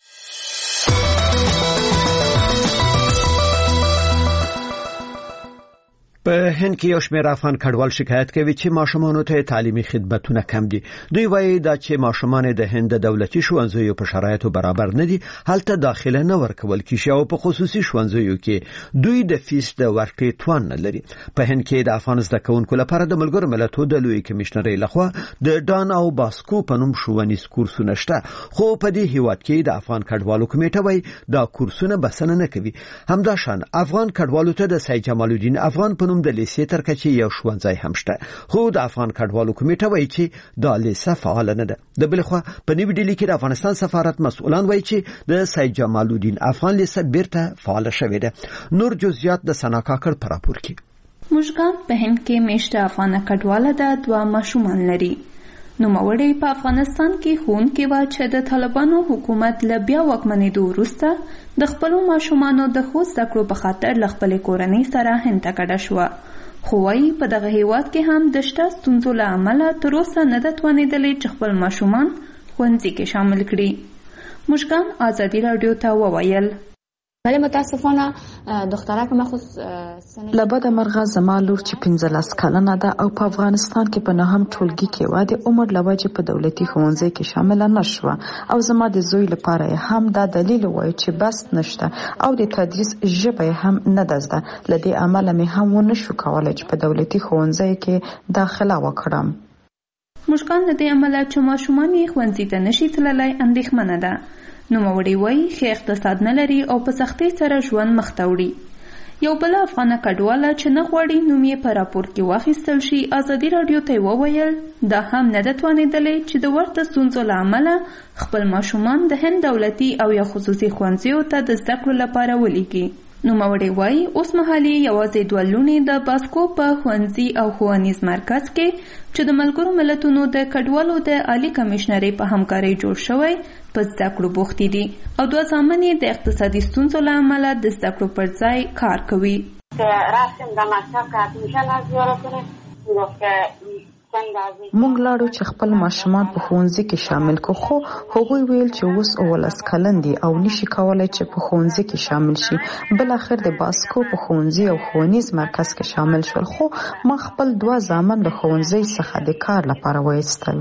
په هند کې یو شمېر افغان کډوال شکایت کوي چې ماشومانو ته تعلیمي خدمتونه کم دي. دوی وایي دا چې ماشومان د هند د دولتي ښوونځیو په شرایطو برابر نه دي، هلته داخله نه ورکول کیږي او په خصوصي ښوونځیو کې دوی د فیس د ورکړې توان نه لري. په هند کې د افغان زده کوونکو لپاره د ملګرو ملتونو د لوی کمشنرۍ لخوا د ډان او باسکو په نوم ښوونیز کورسونه شته، خو په دې هیواد کې د افغان کډوالو کمیټه وایي دا کورسونه بسنه نه کوي. همداشان افغان کډوالو ته د سید جمال الدین افغان په د لیسې تر کچې یو ښوونځی هم شته، خو د افغان کډوالو کمیټه وایي چې دا لیسه فعال نه ده. د بل خوا په نیو ډیلی کې د افغانستان سفارت مسؤلان وایي چې د سید جمال الدین افغان لیسه بیرته فعال شوې ده. نور جزئیات د سنا کاکړ په راپور کې. مشکان په هند کې میشته افغان کډواله د دوه ماشومان لري. نوموړی په افغانستان کې ښوونکی و چې د طالبانو حکومت له بیا واکمنېدو وروسته د خپلو ماشومانو د ښو زده کړو په خاطر له خپلې کورنۍ سره هند ته کډه شوه، خو وایي په دغه هیواد کې هم د شته ستونزو له امله تر اوسه نه ده توانېدلې چې خپل ماشومان ښوونځي کې شامل کړي. مشکان ازادي راډیو ته وویل ولی متاسفانه دختره که مخصوص لبد مرغه زما لور چې پنځلس کلنه ده او په افغانستان کې په نهم ټولګي کې و د عمر لوجه په دولتي ښوونځي کې شامل نشوه او زما د زوی لپاره هم دا دلیل وای چې بس نشته او د تدریس ژبه هم نه دزده لدی عمل مې هم ونه شو کولای چې په دولتي ښوونځي کې داخله وکړم. مشکان د دې عمل چې ماشومان یې ښوونځي ته نشي تللی اندېښمنه ده. نوموړی وایي ښه اقتصاد نه لري او په سختۍ سره ژوند مخ ته وړي. یو بل افغانه کډواله چې نه غواړي نوم یې په راپور کې واخیستل شي ازادي راډیو ته وویل دا هم نه ده توانېدلی چې د ورته ستونزو له امله خپل ماشومان د هند دولتي او یا خصوصي ښوونځیو ته د زده کړو لپاره ولیږي. نوموړی وایي اوس مهال یې یوازې دوه لوڼې د باسکو په ښوونځي او ښوونیز مرکز کې چې د ملګرو ملتونو د کډوالو د عالي کمیشنرۍ په همکارۍ جوړ شوی په زده کړو بوختې دي او دوه زامن یې د اقتصادي ستونزو له امله د زده کړو پر ځای کار کوي. رفتیم در مکتب که ادمیشن از زیاره کنیم گفت که مونږ لاړو چې خپل ماشومان په ښوونځي کې شامل کو خو هغوی ویل چې اوس اولس کلن دي او نشي کولای چې په ښوونځي کې شامل شي. بل اخر د باسکو په ښوونځي او ښوونیز مرکز کې شامل شول خو ما خپل دوه زامن له ښوونځي څخه د کار لپاره وایستل.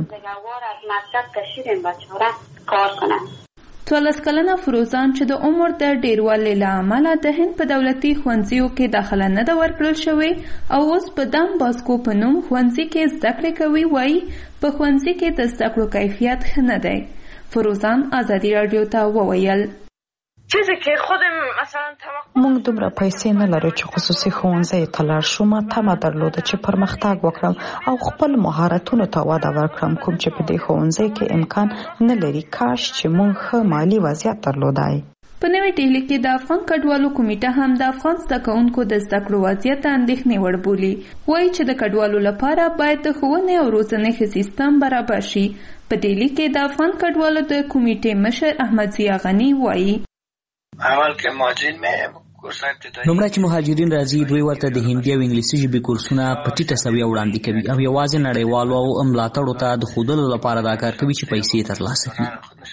څوارلس کلنه فروزان چې د عمر د ډیروالي له امله د هند په دولتي ښوونځیو کې داخله نه ده ورکړل شوې او اوس په دان باسکو په نوم ښوونځي کې زده کړې کوي وایي په ښوونځي کې د زده کړو کیفیت ښه نه دی. فروزان ازادي راډیو ته وویل چیزی که خودم مثلا مونږ دومره پیسې نه لرو چې خصوصي ښوونځي ته لاړ شو. ما تمه درلوده چې پرمختګ وکړم او خپل مهارتونو ته وده ورکړم کوم چې په دې ښوونځي کې امکان نه لري. کاش چې مونږ ښه مالي وضعیت درلودای. په نوې ډیلي کې د افغان کډوالو کمیټه هم د افغان زده کوونکو د زده کړو وضعیت اندېښنې وړ بولي. وایي چې د کډوالو لپاره باید د ښوونې او روزنې ښه سیستم برابر شي. په ډیلي کې د افغان کډوالو د کمیټې مشر احمد ضیا غني وایي اول کې مهاجرین مې لومړی چې مهاجرین راځي دوی ورته د هندي او انګلیسي ژبې کورسونه په ټیټه سویه وړاندې کوي او یوازې نړیوالو او ملاتړو ته د ښودلو لپاره دا کار کوي چې پیسې ترلاسه کړي.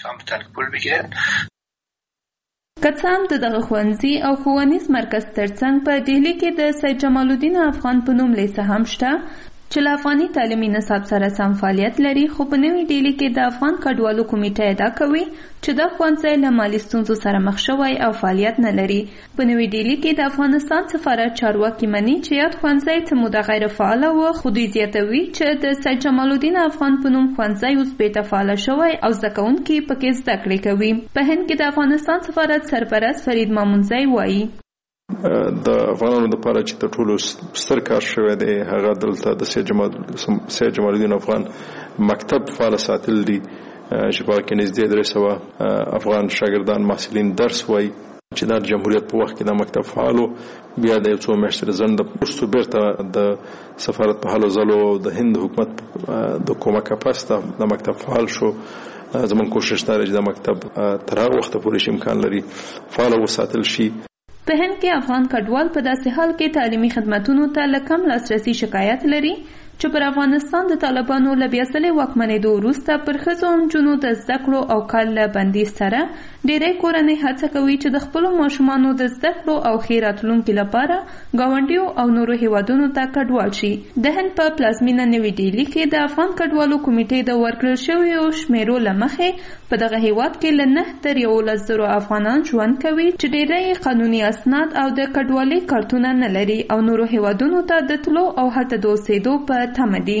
که څه هم د دغه ښوونځي او ښوونیز مرکز ترڅنګ په ډهلي کې د سید جمال الدین افغان په نوم لیسه هم شته چې له افغاني تعلیمي نصاب سره سم فعالیت لري خو په نوې ډیلي کې د افغان کډوالو کمیټه ادعا کوي چې دا ښوونځی له مالي ستونزو سره مخ شوی او فعالیت نه لري. په نوې ډیلي کې د افغانستان سفارت چارواکي مني چې یاد ښوونځی څه موده غیر فعاله و خو دوی زیاتوي چې د سید جمال الدین افغان په نوم ښوونځی اوس بېرته فعاله شوی او زده کوونکي پکې زده کړې کوي. په هند کې د افغانستان سفارت سرپرست فرید مامونزی وایي د افغانانو لپاره چې تر ټولو ستر کار شوی دی هغه دلته د سید جمال سید جمال الدین افغان مکتب فعال ساتل دي چې په کې نږدې درې سوه افغان شاګردان محصلین درس وایي چې د جمهوریت په وخت کې د مکتب فعالو بیا د یو څو میاشتې ځنډ وروسته بیرته د سفارت په هلو ځلو د هند حکومت د کومکه پس د مکتب فعال شو. زموږ کوشش دا دی چې د مکتب تر هغه وخته پورې چې امکان لري فعال وساتل شي. په هند کې افغان کډوال په داسې حال کې تعلیمي خدماتونو ته له کم لاسرسي شکایت لري چې پر افغانستان د طالبانو له بیا ځلې واکمنېدو وروسته پر ښځو او نجونو د زده کړو او کار له بندیز سره ډېری کورنۍ هڅه کوي چې د خپلو ماشومانو د زده کړو او ښې راتلونکي لپاره ګاونډیو او نورو هیوادونو ته کډوال شي. د هند په پلازمینه نوې ډیلي کې د افغان کډوالو کمیټې د ورکړل شویو شمیرو له مخې په دغه هیواد کې له نه تر یولس زرو افغانان ژوند کوي چې ډېری قانوني اسناد او د کډوالۍ کارتونه نه لري او نورو هیوادونو ته د تلو او هلته د اوسېدو په تمه دي.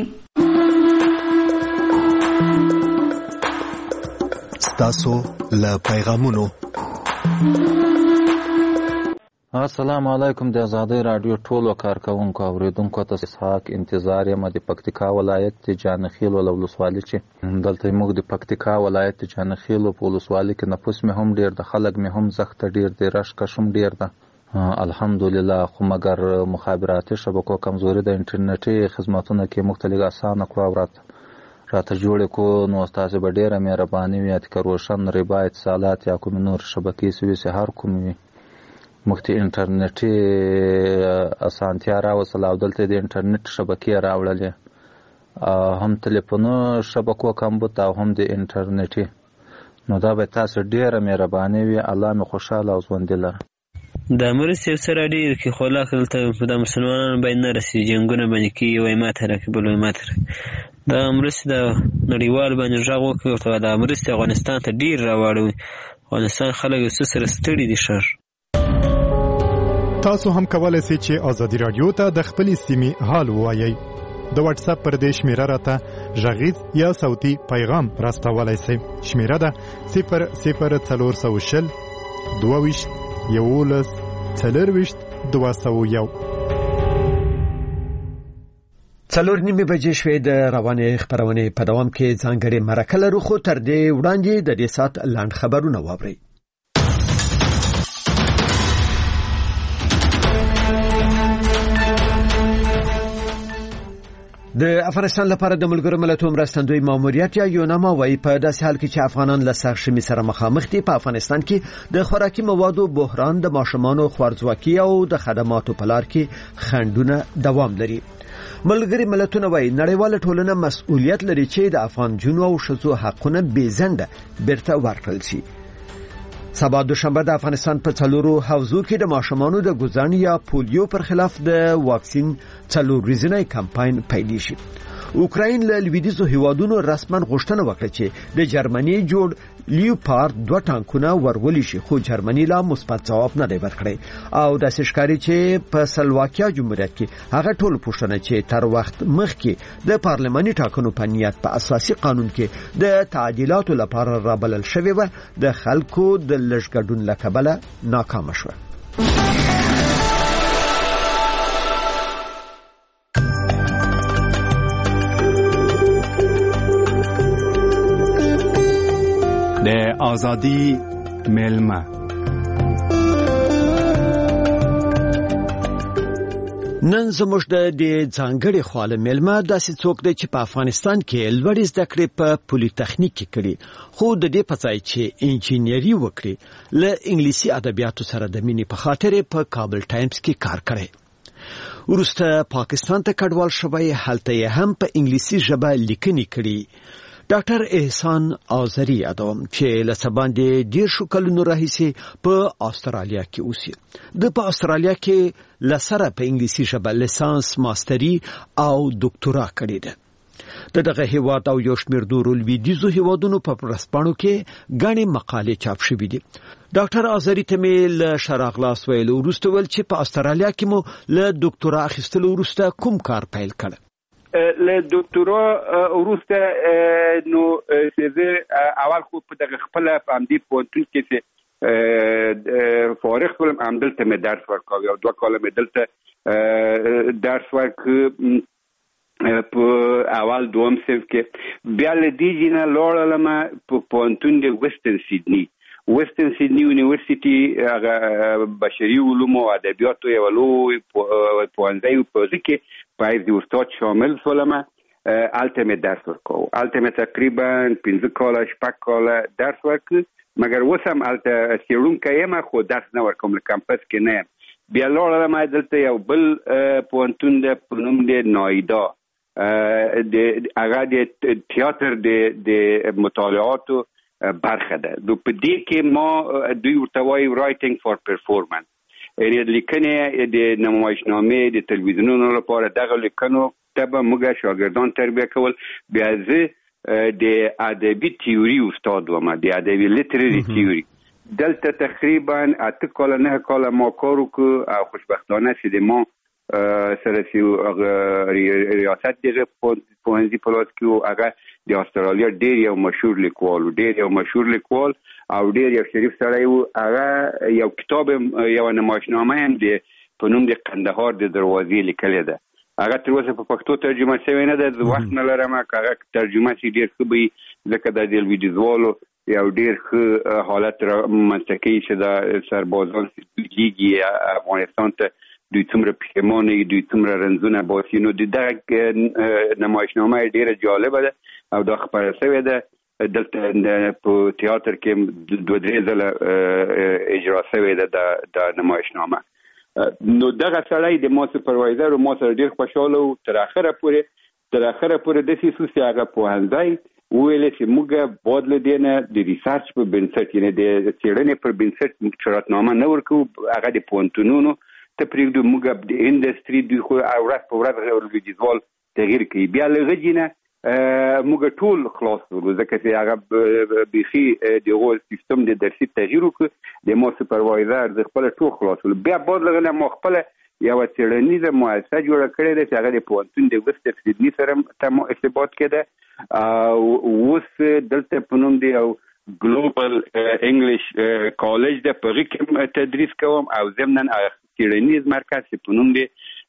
ستاسو له پیغامونو السلام علیکم. د آزادۍ راډیو ټولو کارکوونکو اوریدونکو ته اسحاق انتظار یم د پکتیکا ولایت د جانخیل ولسوالۍ چې دلته موږ د پکتیکا ولایت د جانخیل په ولسوالۍ کې نفوس مې هم ډیر د خلک مې هم زخته ډیر د رش کشم ډیر ده الحمدلله خو مګر مخابراتي شبکو کمزوري د انټرنیټي خدماتونو کې مختلف اسانه کړو راته راته جوړ کو نو تاسو به ډیره مهرباني وي چې روشن ربا اتصالات یا کوم نور شبکې سوي سه هر کوم وي مخته انټرنیټي اسانتیا راوصل او دلته د انټرنیټ شبکې راوړلې هم ټلیفون شبکو کمبود او هم د انټرنیټي نو دا به تاسو ډیره مهرباني وي الله مې خوشاله او ژوند لري. د مرستې سره ډېر کې خو الله دلته د مسلمانانو باید نه رسي جنګونه باندې کېږي وایي ماته راکړي بل وایي ماته راکړي دا مرستې د نړیوال باندې غږ وکړي ورته دا مرستې افغانستان ته ډېر راواړوي افغانستان خلک یو څه سره ستړي دي ښه. تاسو هم کولای شئ چې ازادي رادیو ته د خپلې سیمې حال ووایئ. د واتس اپ پر دې شمیره راته غږیز یا صوتي پیغام راستولای شئ. شمیره ده صفر صفر څلور سوه شل دوه ویشت یولس څلرویشت دوه سوه یو. څلور نیمې بجې شوې د روانې خپرونې په دوام کې ځانګړې مرکه لرو خو تر دې وړاندې د دې ساعت لاند خبرونه واورئ. د افغانستان لپاره د ملګرو ملتونو مرستندوی ماموریت یا یوناما وايي په داسې حال کې چې افغانان له سرشمې سره مخامخ دي په افغانستان کې د خوراکي موادو بحران د ماشومانو خوارځواکي او د خدماتو په لار کې خنډونه دوام لري. ملګري ملتونه وايي نړیواله ټولنه مسؤلیت لري چې د افغان جنو او ښځو حقونه بېځنډه بیرته ورکړل شي. سبا دوشنبه د افغانستان په څلورو حوزو کې د ماشومانو د ګوزن یا پولیو پر خلاف د واکسین څلور ورځنی کمپاین پیل شي. اوکراین له لویدیځو هیوادونو رسما غوښتنه وکړه چې د جرمني جوړ لیوپارد دوه ټانکونه ورولي شي خو جرمني لا مثبت ځواب نه دی ورکړی او د سشکاري چې په سلواکیا جمهوریت کې هغه ټول پوښتنه چې تر وخت مخکې د پارلماني ټاکنو په نیت په اساسي قانون کې د تعدیلاتو لپاره رابلل شوی و د خلکو د لږ له کبله ناکام شو. د آزادی ملمه نن زموږ د دې ځانګړي خواله ملمه داسې څوک دی چې په افغانستان کې لوړې زده کړې په پولی تخنیک کې کړي خو د دې په ځای چې انجینری وکړي له انګلیسي ادبیاتو سره د مینې په خاطر په کابل ټایمز کې کار کړی. وروسته پاکستان ته کډوال شوی هلته یې هم په انګلیسي ژبه لیکنې کړي. ډاکټر احسان آذری ادم چې له سباندې ډیر شو کلونو راهیسې په استرالیا کې اوسي. د په استرالیا کې لسره په انګلیسي ژبه لیسانس ماستری او ډاکټورا کړی ده. د دغه هیواد او یو شمېر نورو لویدیځو هیوادونو په ورځپاڼو کې غاڼې مقالې چاپ شوې دي. ډاکټر آذری ته مې له شراغلاس ویل وروسته ول چې په استرالیا کې مو له ډاکټورا اخیستلو وروسته کوم کار پیل کړ؟ له ډاکټورا وروسته نو زه اول خو په دغه خپل فامدي پونتل کې فارغ شوم همدلته مې درس ورکاو او دوه کاله مې دلته درس ورکاو په اول دوم صف کې بیا له دې نه لاړم په پونتون د وسترن سیدنی وسترن سیدنی یونیورسيټي هغه بشري علوم او ادبیات یو لوی پوهنځي په ځکه پای د استاد شامل شولم. الته مې درس ورکاو الته مې تقریبا پنځه کاله شپږ کاله درس ورکاو مګر اوس هم الته سیرونکی یم خو درس نه ورکوم له کمپس کې نه. بیا لاړم دلته یو بل پوهنتون دی په نوم دی نایدا د هغه د تیاتر د مطالعاتو برخه ده. نو په دې کې ما دوی ورته وایي رایټینګ فار پرفورمنس یعنی لیکنې د نمایشنامې د تلویزیونونو لپاره دغه لیکنو ته به موږ شاګردان تربیه کول. بیا زه د ادبي تیوري استاد وم د ادبي لیټرري تیوري دلته تقریبا اته کاله نه کاله ما کار وکړ او خوشبختانه چې د ما سره چې ریاست دغه پوهنځي په لاس کې هغه د استرالیا ډېر یو مشهور لیکوال ډېر یو مشهور لیکوال او ډېر یو شریف سړی و. هغه یو کتاب یو نمایشنامه هم دی په نوم د قندهار د دروازې لیکلې ده. هغه تر اوسه په پښتو ترجمه شوی نه ده. وخت نه لرم هغه ترجمه شي ډېر ښه وي ځکه د لویدیځوالو یو ډېر ښه حالت رامنځته کوي چې د سربازان لیږي افغانستان ته دوی څومره پښیمانه دوی څومره رنځونه باسي. نو د دغه نمایشنامه ډېره جالبه ده او دا خپره شوې ده دلته په تیاتر کې دوه درې ځله اجرا شوې ده د نمایشنامه. نو دغه سړی د ما سپروایزر او ما سره ډېر خوشحاله و تر اخره پورې تر اخره پورې داسې شو چې هغه پوهنځی ویل چې موږ باید له دې نه د ریسرچ په بنسټ یعنې د څېړنې پر بنسټ شرطنامه نه ورکوو، هغه د پوهنتونونو ته پرېږدو، موږ د انډسټري دوی خو ورځ په ورځ لویدیځوال تغییر کوي، بیا له هغې نه موږ ټول خلاص کړو ځکه چې هغه بیخي دغه سیستم د درسي تغییر وکړو، د ما سپروایزر د خپل ټول خلاص کړو، بیا بعد لغه ما خپل یو څېړنیزه مؤسسه جوړه کړې ده چې هغه د پوهنتون د وست اف سیدني سره تم ارتباط کړه، او اوس دلته په نوم دی او ګلوبل انګلیش کالج د پغې کې تدریس کوم، او ضمن څېړنیز مرکز چې په نوم دی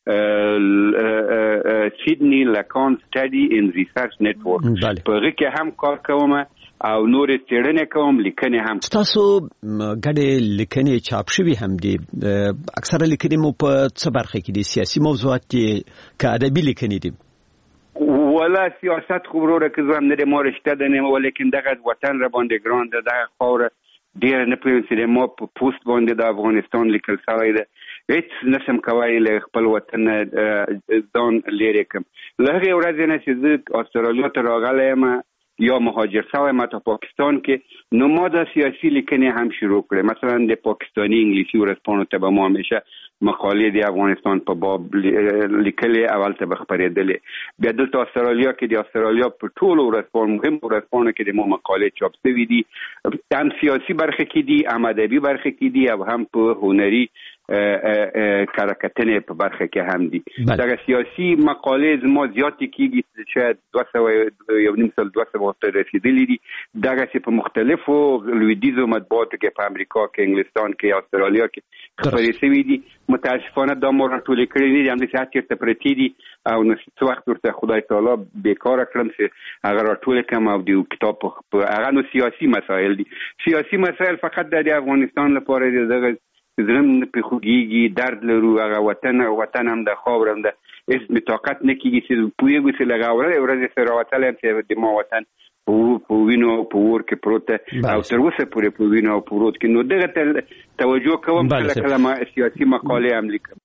سیدنی لکان سټډي ان ریسرچ نیټورک، په هغه کې هم کار کوم او نور څېړنې کوم، لیکنې هم. تاسو ګډې لیکنې چاپ شوي هم دي، اکثره لیکنې مو په څه برخه کې دي؟ سیاسي موضوعات دي که ادبي لیکنې دي؟ ولا سیاست خو وروره که زه هم نه د ما رشته ده نه، ولیکن دغه وطن را باندې ګران ده، دغه خاوره ډېره نه پوهېږم چې د ما په پوسټ باندې د افغانستان لیکل شوی ده، هېڅ نشم کولی له خپل وطن نه ځان لرې کړم. له هغې ورځې نه چې زه استرالیا ته راغلی یم یا مهاجر شوی یم تا پاکستان کې، نو ما دا سیاسي لیکنې هم شروع کړې. مثلا د پاکستاني انګلیسي ورځپاڼو ته به ما همیشه مقالې د افغانستان په باب لیکلې، اول ته به خپرېدلې. بیا دلته استرالیا کې د استرالیا په ټولو ورځپاڼو مهم ورځپاڼو کې د ما مقالې چاپ شوي دي، هم سیاسي برخه کې دي، هم ادبي برخه کې دي، او هم په هنري کارکتنې په برخه کې هم دي. دغه سیاسي مقالې زما زیاتې کېږي، شاید دوه سوه یو نیم سل دوه سوه ته رسېدلي دي، دغسې په مختلفو لویدیځو مطبوعاتو کې په امریکا کې، انګلستان کې، استرالیا کې خپرې شوي دي. متاسفانه دا ما راټولې کړې نه دي، همداسې هر چېرته پرتې دي، او نو څه وخت ورته خدای تعالی بېکاره کړم چې هغه راټولې کړم او د کتاب په هغه نو سیاسي مسایل دي. سیاسي مسایل فقط د افغانستان لپاره دي، دغه زړه مې پرې خوږېږي، درد لرو، هغه وطن وطن هم ده، خاوره هم ده، هېڅ مې طاقت نه کېږي چې پوهېږو چې له هغه ورځې سره راوتلی یم چې د ما وطن په وینو او په اور کې پروت ده، او تر اوسه پورې په وینو او په اور کې. نو دغه ته توجه کوم کله کله ما سیاسي مقالې هم لیکم.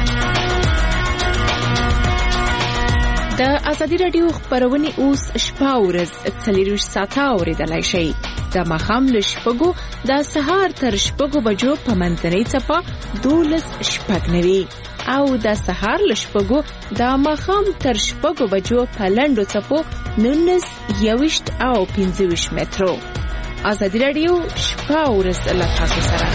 د ازادي راډیو خپرونې اوس شپه او ورځ څلېرویشت ساعته اورېدلی شئ، د ماښام له شپږو د سهار تر شپږو بجو په منځنۍ څپه دولس شپږ نوي او د سهار له شپږو د ماښام تر شپږو بجو په لنډو څپو نولس یوویشت او پنځه ویشت مترو. ازادي راډیو شپه او ورځ له تاسو سره.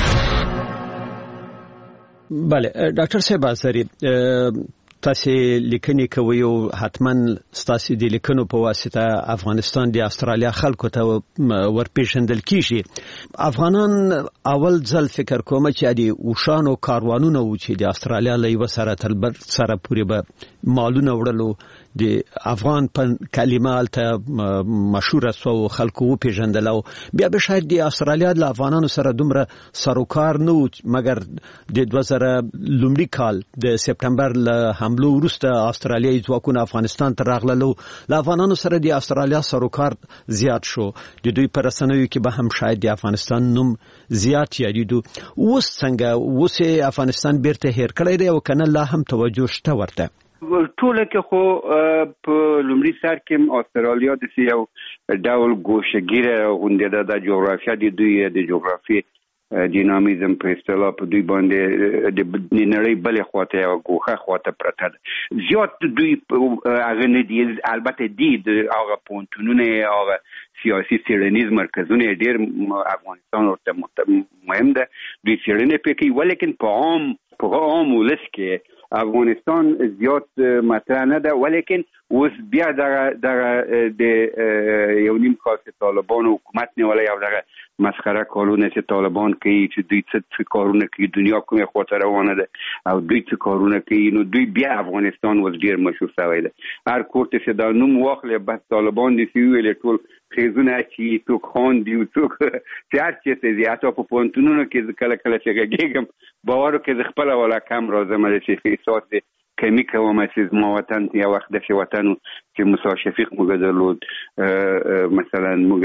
بله ډاکټر صاحب ازهري، تاسو لیکنې کوي او حتما تاسو د لیکنو په واسطه افغانستان د استرالیا خلکو ته ورپېژندل کیږي. افغانان اول ځل فکر کوم چې د اوشانو کاروانونه و چې د استرالیا له یو سره تل بل سره پورې به مالونه وړلو، د افغان په کلمه الته مشهور سو خلکو و پیژندل، او بیا به شاید د استرالیا د افغانانو سره دومره سروکار نه و، مګر د دوه زره لومړي کال د سپتمبر له حملو وروسته استرالیایي ځواکونه افغانستان ته راغلل، له افغانانو سره د استرالیا سروکار زیات شو، د دوی په رسنیو کې به هم شاید د افغانستان نوم زیات یادیدو. اوس څنګه؟ اوس افغانستان بیرته هیر کړی دی او کنه لا هم توجه شته ورته؟ ټوله کې خو په لومړي سر کې استرالیا د یو ډول ګوشهګیره غونډه ده، د جغرافیه د دوی د جغرافي دینامیزم په اصطلاح په دوی باندې د نړۍ بلې خواته یو ګوښه خواته پرته ده. زیات دوی هغه نه دي، البته دي د هغه پوهنتونونه، هغه سیاسي څېړنیز مرکزونه ډېر افغانستان ورته مهم ده، دوی څېړنې پرې کوي، ولیکن په عام په عام ولس کې افغانستان زیات مطرح نه ده. ولیکن اوس بیا دغه دغه د یو نیم کال چې طالبانو حکومت نیولی، او دغه مسخره کارونه چې طالبان کوي چې دوی څه کارونه کوي، دنیا کومې خواته روانه ده او دوی څه کارونه کوي، نو دوی بیا افغانستان اوس ډېر مشهور شوی ده. هر کور ته چې دا نوم واخلې بس طالبان دې چې ویلې ټول خیزونه چې څوک خاندي او څوک چې هر چېرته ځي، حتی په پوهنتونونو کې کله کله چې غږېږم باور وکړې زه خپله والا کم راځم چې احساس کمی کوم چې زما وطن یو وخت داسې وطن و چې موسی شفیق موږ درلود، مثلا موږ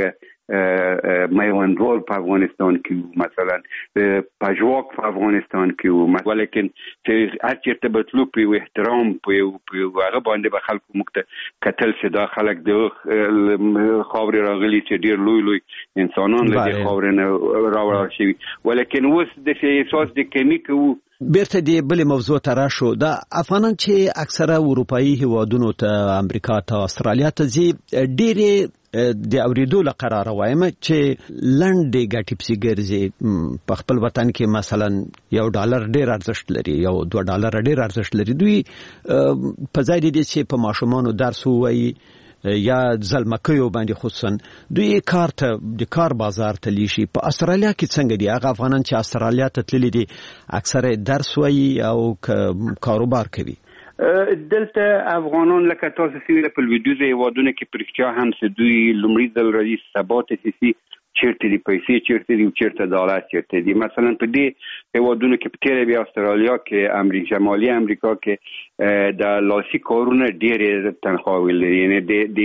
میوندوال په افغانستان کې مثلا پژواک په افغانستان کې ولیکن چې هر چیرته به تلو په احترام په هغه باندې به خلکو مخته کتل چې دا خلک د خاورې راغلي چې ډیر لوی لوی انسانان له دې خاورې نه راوړل شوي ولیکن اوس د احساس د کمی کوو بیرته دی بلې موضوع ته راشو دا افغانان چې اکثره اروپایي هیوادونو ته امریکا ته استرالیا ته ځي ډېرې د اوریدو له قراره وایم چې لنډې ګټې پسې ګرځي په خپل وطن کې مثلا یو ډالر ډېر ارزښت لري یو دوه ډالر ډېر ارزښت لري دوی په ځای دي چې په ماشومانو درس ووایي یا ځلمکیو باندې خصوصا دوی کار ته د کار بازار ته لیشي په استرالیا کې څنګه دي هغه افغانان چې استرالیا ته تللي دي اکثره درس وایي او کاروبار کوي دلته افغانان لکه تاسو سویل په لویدیځ هیوادونو کې پرېکچا هم چې دوی لومړی ځل راځي ثبات سیاسي چیرته دي پیسې چیرته دي چیرته ډالر چیرته دي مثلا په دې هیوادونو کې په تیره بیا استرالیا کې امریکا شمالي امریکا کې د لاسي کارونه ډېر تنخواه لري یعنی د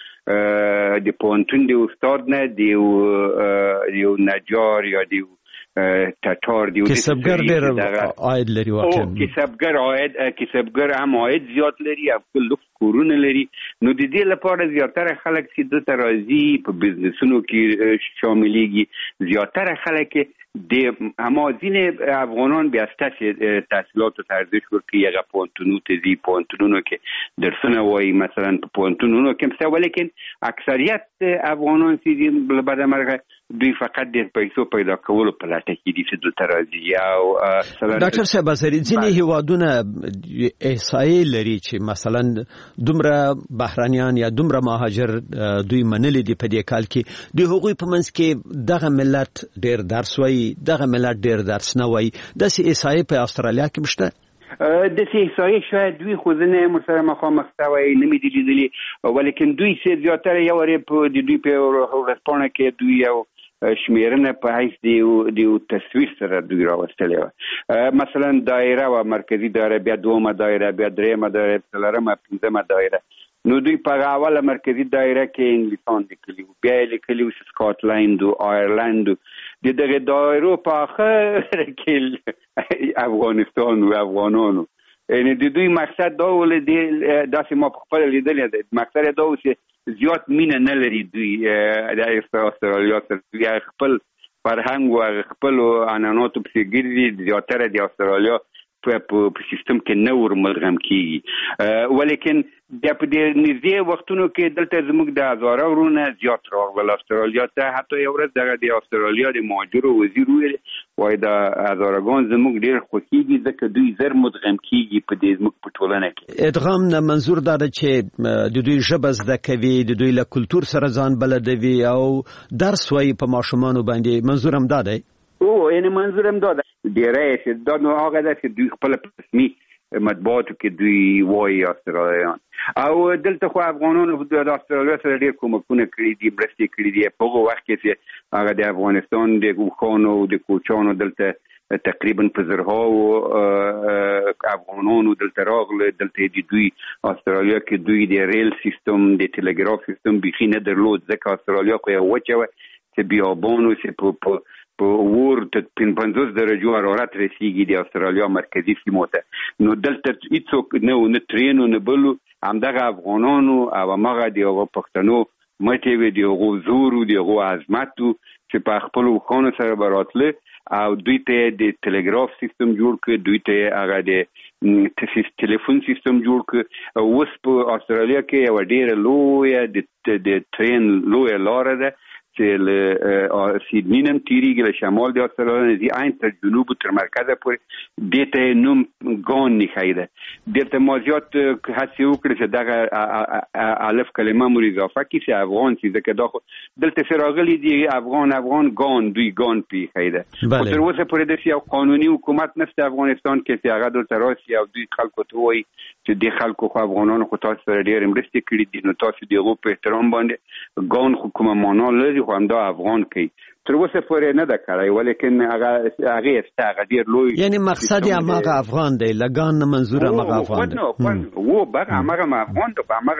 د د پونتون د استاد نه دی یو نجار یا دی تاتار دی کسبګر ډېر عاید لري واقعا او کسبګر عاید کسبګر هم عاید زیات لري او لوکس کورونه لري نو د دې لپاره زیاتره خلک چې د ترازی په بزنسونو کې شاملېږي زیاتره خلک د امازین افغانان بیا ستاسو تحصیلات او ارزش ورکړي هغه پونتونو ته دی پونتونو کې درسونه وایي مثلا په پونتونو کې څه ولیکن اکثریت افغانان چې بل بعد مرګ دوی فقط د پیسو پیدا کولو په لټه کې دي چې د ترازی او ډاکټر صاحب زری ځینې هیوادونه احصایې لري چې مثلا دومره بهرانيان یا دومره مهاجر دوی منلي دي په دې کال کې دوی هغوی په منځ کې دغه ملت ډېر درس وایي دغه ملت ډېر درس نه وایي داسې احصایې په استرالیا کې مشته د سي احصایې شاید دوی خو نه مسره مخامخ شوی نه مې لیدلي ولیکن دوی چې زیاتره یو لري په د دوی په ورسپونه کې دوی یو شمیرنه په هیڅ دی د تصویر سره دوی راوستلې مثلا دایره او مرکزی دایره بیا دومه دایره بیا دریمه دایره څلورمه پنځمه دایره نو دوی په اوله مرکزی دایره کې انګلیسان لیکلي بیا لیکلي سکاټلند او آیرلند د دغه دایرو په اخر کې افغانستان او افغانانو یعنی د دوی مقصد دا ول دی داسې ما په خپل لیدل دی مقصد دا و چې زیات مینه نه لري دوی د استرالیا سره دوی خپل فرهنګ او خپل عنعنات په ګرځي زیاتره د استرالیا په سیستم کې نه ورملغم کیږي ولیکن د په دې نږدې وختونو کې دلته زموږ د هزاره ورونه زیات راغلل استرالیا ته حتی یو ورځ دغه د استرالیا د مهاجرو وزیر ویل وای د هزارهګان زموږ ډیر خوښیږي ځکه دوی زر مدغم کیږي په دې زموږ په ټولنه کې ادغام نه منظور دا چې د دوی ژبه زده کوي د دوی له کلچر سره ځان بلدوي او درس وایي په ماشومانو باندې منظور هم دا دی او یعنی منظور هم دا دی ډیره چې دا نو هغه د دوی خپل رسمي مطبوعاتو کې دوی وایي استرالیان او دلته خو افغانانو د استرالیا سره ډېر کومکونه کړي دي مرستې کړي دي په هغه وخت کې چې هغه د افغانستان د ګوخانو د کوچانو دلته تقریبا په زرهاو افغانانو دلته راغله دلته د دوی استرالیا کې دوی د ریل سیستم د ټلګراف سیستم بيخي نه درلود ځکه استرالیا خو یو وچه چې بیابانو چې په په ور ته پنځوس درجو حرارت رسیږي د استرالیا مرکزی سیمو ته نو دلته هیڅوک نه نه ترینو نه بلو همدغه افغانانو او هغه د پښتنو مټې وي د غوزورو د غو عظمتو چې په خپل خانو سره براتله او دوی ته د ټلګراف سیستم جوړ کړ دوی ته هغه د ټلیفون سیستم جوړ کړ اوس په استرالیا کې یو ډیر لوی د ترین لوی لار ده چې له سیدنی نن تیریږي له شمال د استرالیا دی عین تر جنوب تر مرکز پورې دته نوم ګون نه خیده دته مازیات هڅه وکړي چې دغه الف کلمه مور اضافه کړي چې افغان چې ځکه دا دلته فراغلی دی افغان افغان ګون دوی ګون پی خیده او تر اوسه پورې د یو قانوني حکومت نشته افغانستان کې چې هغه د تراسي او دوی خلکو ته وایي چې د خلکو خو افغانانو خو تاسو سره ډیر مرستې کړې دي نو تاسو دغه په احترام باندې ګون حکومت مانو لري خو هم دا افغان کوي تر اوسه پورې نه دا کړای ولیکن هغه هغه استغه ډیر لوی یعنی مقصد یې هغه افغان دی لګان منظور هغه افغان دی وو بغه هغه افغان ته هغه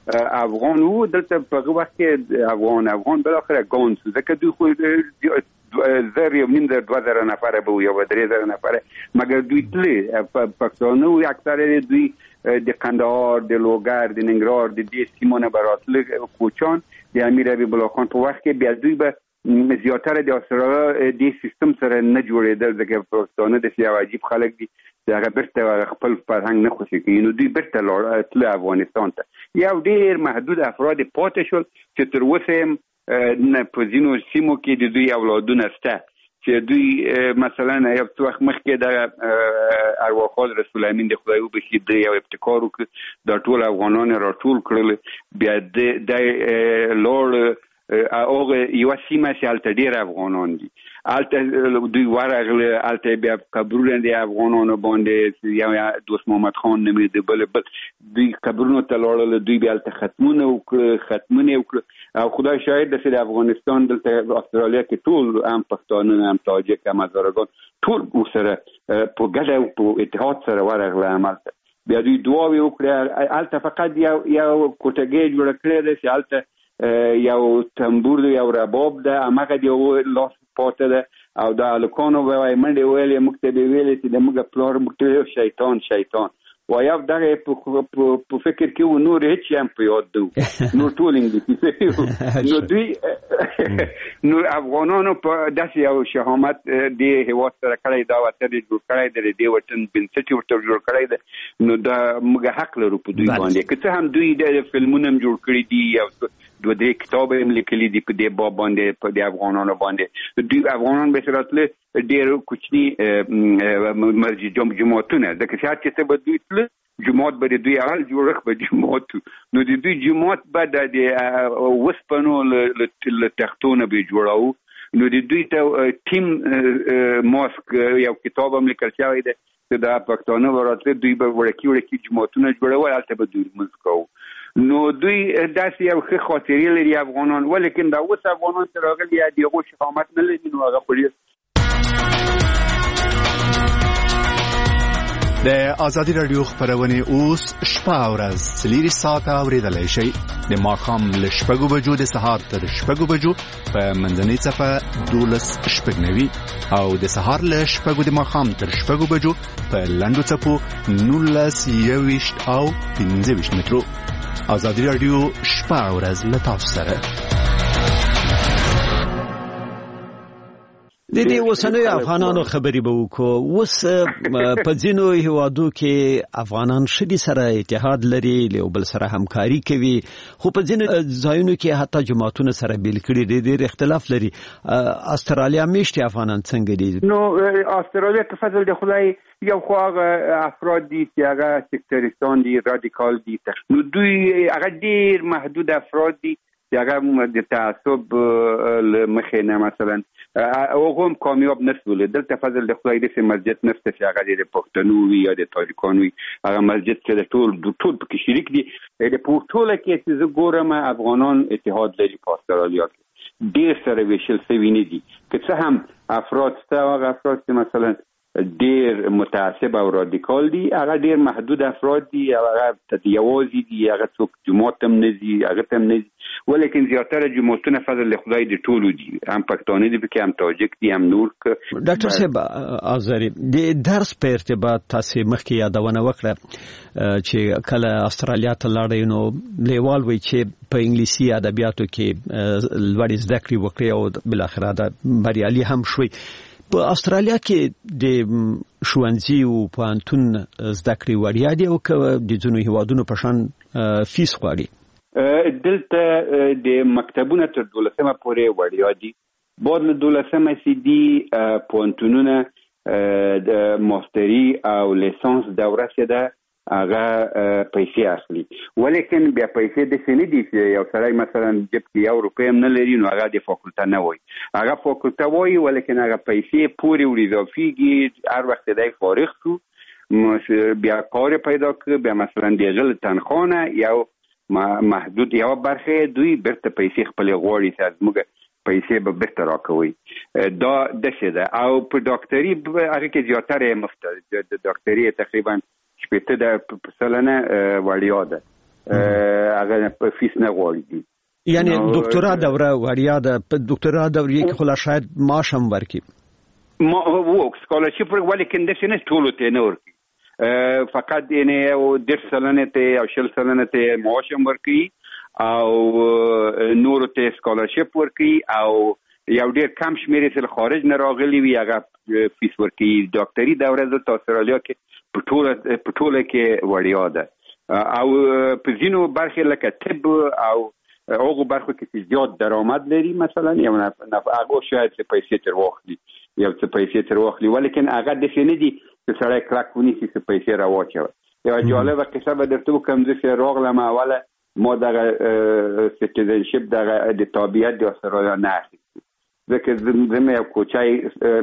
افغان وو دلته په وخت کې افغان افغان بل اخر ګون ځکه دوی خو زر یو نیم زر دوه زره نفره به یو درې زره نفره مګر دوی تلې پښتانه وو اکثره دوی د قندهار د لوګر د ننګرهار د دې سیمونه براتله کوچان د امیر حبیب الله خان په وخت کې بیا دوی به زیاتره د استرالیا د سیستم سره نه جوړېدل ځکه پښتانه د سیاو عجیب خلک دي چې هغه برته خپل فرهنګ نه خوښي کوي نو دوی برته لاړ تل افغانستان ته یو ډیر محدود افراد پاتې شول چې تر اوسه نه په ځینو سیمو کې د دوی اولادونه شته چې دوی مثلا یو څو وخت مخکې د ارواښاد رسول امین د خدای وبخښي د یو ابتکار وکړ د ټول افغانان راټول کړل بیا د لوړ اوغه یو سیمه چې هلته ډیر افغانان دي هلته دوی ورغله هلته بیا قبرونه د افغانانو باندې یا دوست محمد خان نومېده بل بل دوی قبرونو ته لاړل دوی بیا هلته ختمونه وکړه ختمونه وکړه او خدای شاهد د افغانستان دلته استرالیا کې ټول هم پښتانه هم تاجک هم هزارګان ټول سره په ګډه او په اتحاد سره ورغله عملته بیا دوی دعاوې وکړه هلته فقط یو یو کوټګۍ جوړه کړې ده چې هلته یو تنبور دی یو رباب ده هغه دی لاس پاتې ده او د الکانو وای منډه ویلې مکتب ویلې چې د موږ پلار مکتب شیطان شیطان وای یو دغه په فکر کې و نور هیڅ هم په یاد دو نو ټول انګلیسي نو دوی نو افغانانو په داسې یو شهامت دی هیواد سره کړی دا وطن جوړ کړی دی د وطن بنسټ ورته جوړ کړی دی نو دا موږ حق لرو په دوی باندې که څه هم دوی د فلمونو هم جوړ کړي دي او دوه درې کتاب هم لیکلي دي په دې باب باندې په دې افغانانو باندې دوی افغانان به سره ډېر کوچني مسجد جماعتونه ځکه چې هر څه به دوی تل جماعت به دوی اول جوړخ به جماعت نو د دوی جماعت به د وسپنو له تختونه به جوړاو نو د دوی ته ټیم ماسک یو کتاب هم لیکل شوی دی چې دا پښتانه ورته دوی به ورکی ورکی جماعتونه جوړول هلته به دوی لمونځ کوو نو دوی داسې یو ښه خاطرې لري افغانان ولیکن دا اوس افغانان چې راغلي یا د هغو شهامت نه لري نو هغه خو د ازادي راډیو خبرونه اوس شپه او ورځ څلور ساعته اورېدلای شئ د ماښام له شپږو بجو د سهار تر شپږو بجو په منځنۍ څپه دولس شپږ نوي او د سهار له شپږو د ماښام تر شپږو بجو په لنډو څپو نولس یوویشت او پنځه ویشت مترو ازادي راډیو شپه او ورځ له تاسو سره د دې وسنوي افغانانو خبرې به وکړو اوس په ځینو هیوادو کې افغانان شدي سره اتحاد لري له بل سره همکاري کوي خو په ځینو ځایونو کې حتی جماعتونو سره بیل کړي دي ډېر اختلاف لري استرالیا میشتي افغانان څنګه دي نو استرالیا په فضل د خدای یو خو هغه افراد دي چې هغه سکتریستان دي رادیکال دي نو دوی هغه ډېر محدود افراد دي چې هغه د تعصب مخې نه مثلا او هم کامیاب نشول دلته فضل د خدای د مسجد نفس چې هغه د پښتنو وي یا د تاریکان وي هغه مسجد چې ټول ټول پکې شریک دي د ټوله کې چې زه ګورم افغانان اتحاد لري په استرالیا کې ډېر سره ویشل شوي نه دي که څه هم افراد شته هغه افراد چې مثلا ډېر متعصب او رادیکال دي هغه ډېر محدود افراد دي هغه یوازې دي هغه څوک جماعت هم نه دي هغه هم نه دي ولیکن زیاتره جماعتونه فضل له خدای د ټولو دي هم پښتانه دي پکې هم تاجک دي هم نور ډاکټر صاحب آذری د درس په ارتباط تاسو مخکې یادونه وکړه چې کله استرالیا ته لاړې نو لیوال وی چې په انګلیسي ادبیاتو کې لوړ زده کړې وکړي او بل اخر دا بریالي هم شوي په استرالیا کې د ښوونځي او پوهنتون زده کړې وړیا دي او د ځینو هیوادونو په شان فیس غواړي دلته د مکتبونو تر دولسمه پورې وړیا دي بعد له دولسمه سي دي پوهنتونونه د ماستري او لیسانس دوره څه ده هغه پیسې اخلي ولیکن بیا پیسې د سنې دي چې یو سړی مثلا جب کې یو روپۍ هم نه لري نو هغه د فاکولته نه وایي هغه فاکولته وایي ولیکن هغه پیسې پورې وړي اضافیږي هر وخت دی فارغ شو بیا کار پیدا کړ بیا مثلا د هغه تنخواه نه یو محدود یو برخه دوی برته پیسې خپلې غواړي چې موږ پیسې به برته راکوي دا دشه ده او په ډاکټري هغه کې زیاتره مفت د ډاکټري تقریبا شپږ د سلنه وړیا ده هغه په فیس نه غواړي. یعنی دکترا دوره وړیا ده، په دکترا دوره کې خو لا شاید معاش هم ورکړي. ما هو سکالرشپ ولیکن د سینې ټولو ته نه ورکړي، فقط یعنی او د سلنه ته او شل سلنه ته معاش هم ورکړي او نور ته سکالرشپ ورکړي او یو ډیر کم شمیر سره خارج نه راغلي وي هغه فیس ورکړي. ډاکټري دوره د استرالیا کې په ټوله په ټوله کې وړیا ده او په ځینو برخې لکه طب او هغه برخو کې زیات درآمد لري، مثلا یو نه هغه شاید څه پیسې تر واخلي یو څه پیسې تر واخلي، ولیکن هغه د سینې دي چې سړی کلک ونیسي څه پیسې راواچوي. یو جالبه قصه به درته وکړم، زه چې راغلم اوله ما دغه سټیزنشپ دغه د تابعیت د استرالیا نه اخیستی، ځکه زه مې یو کوچی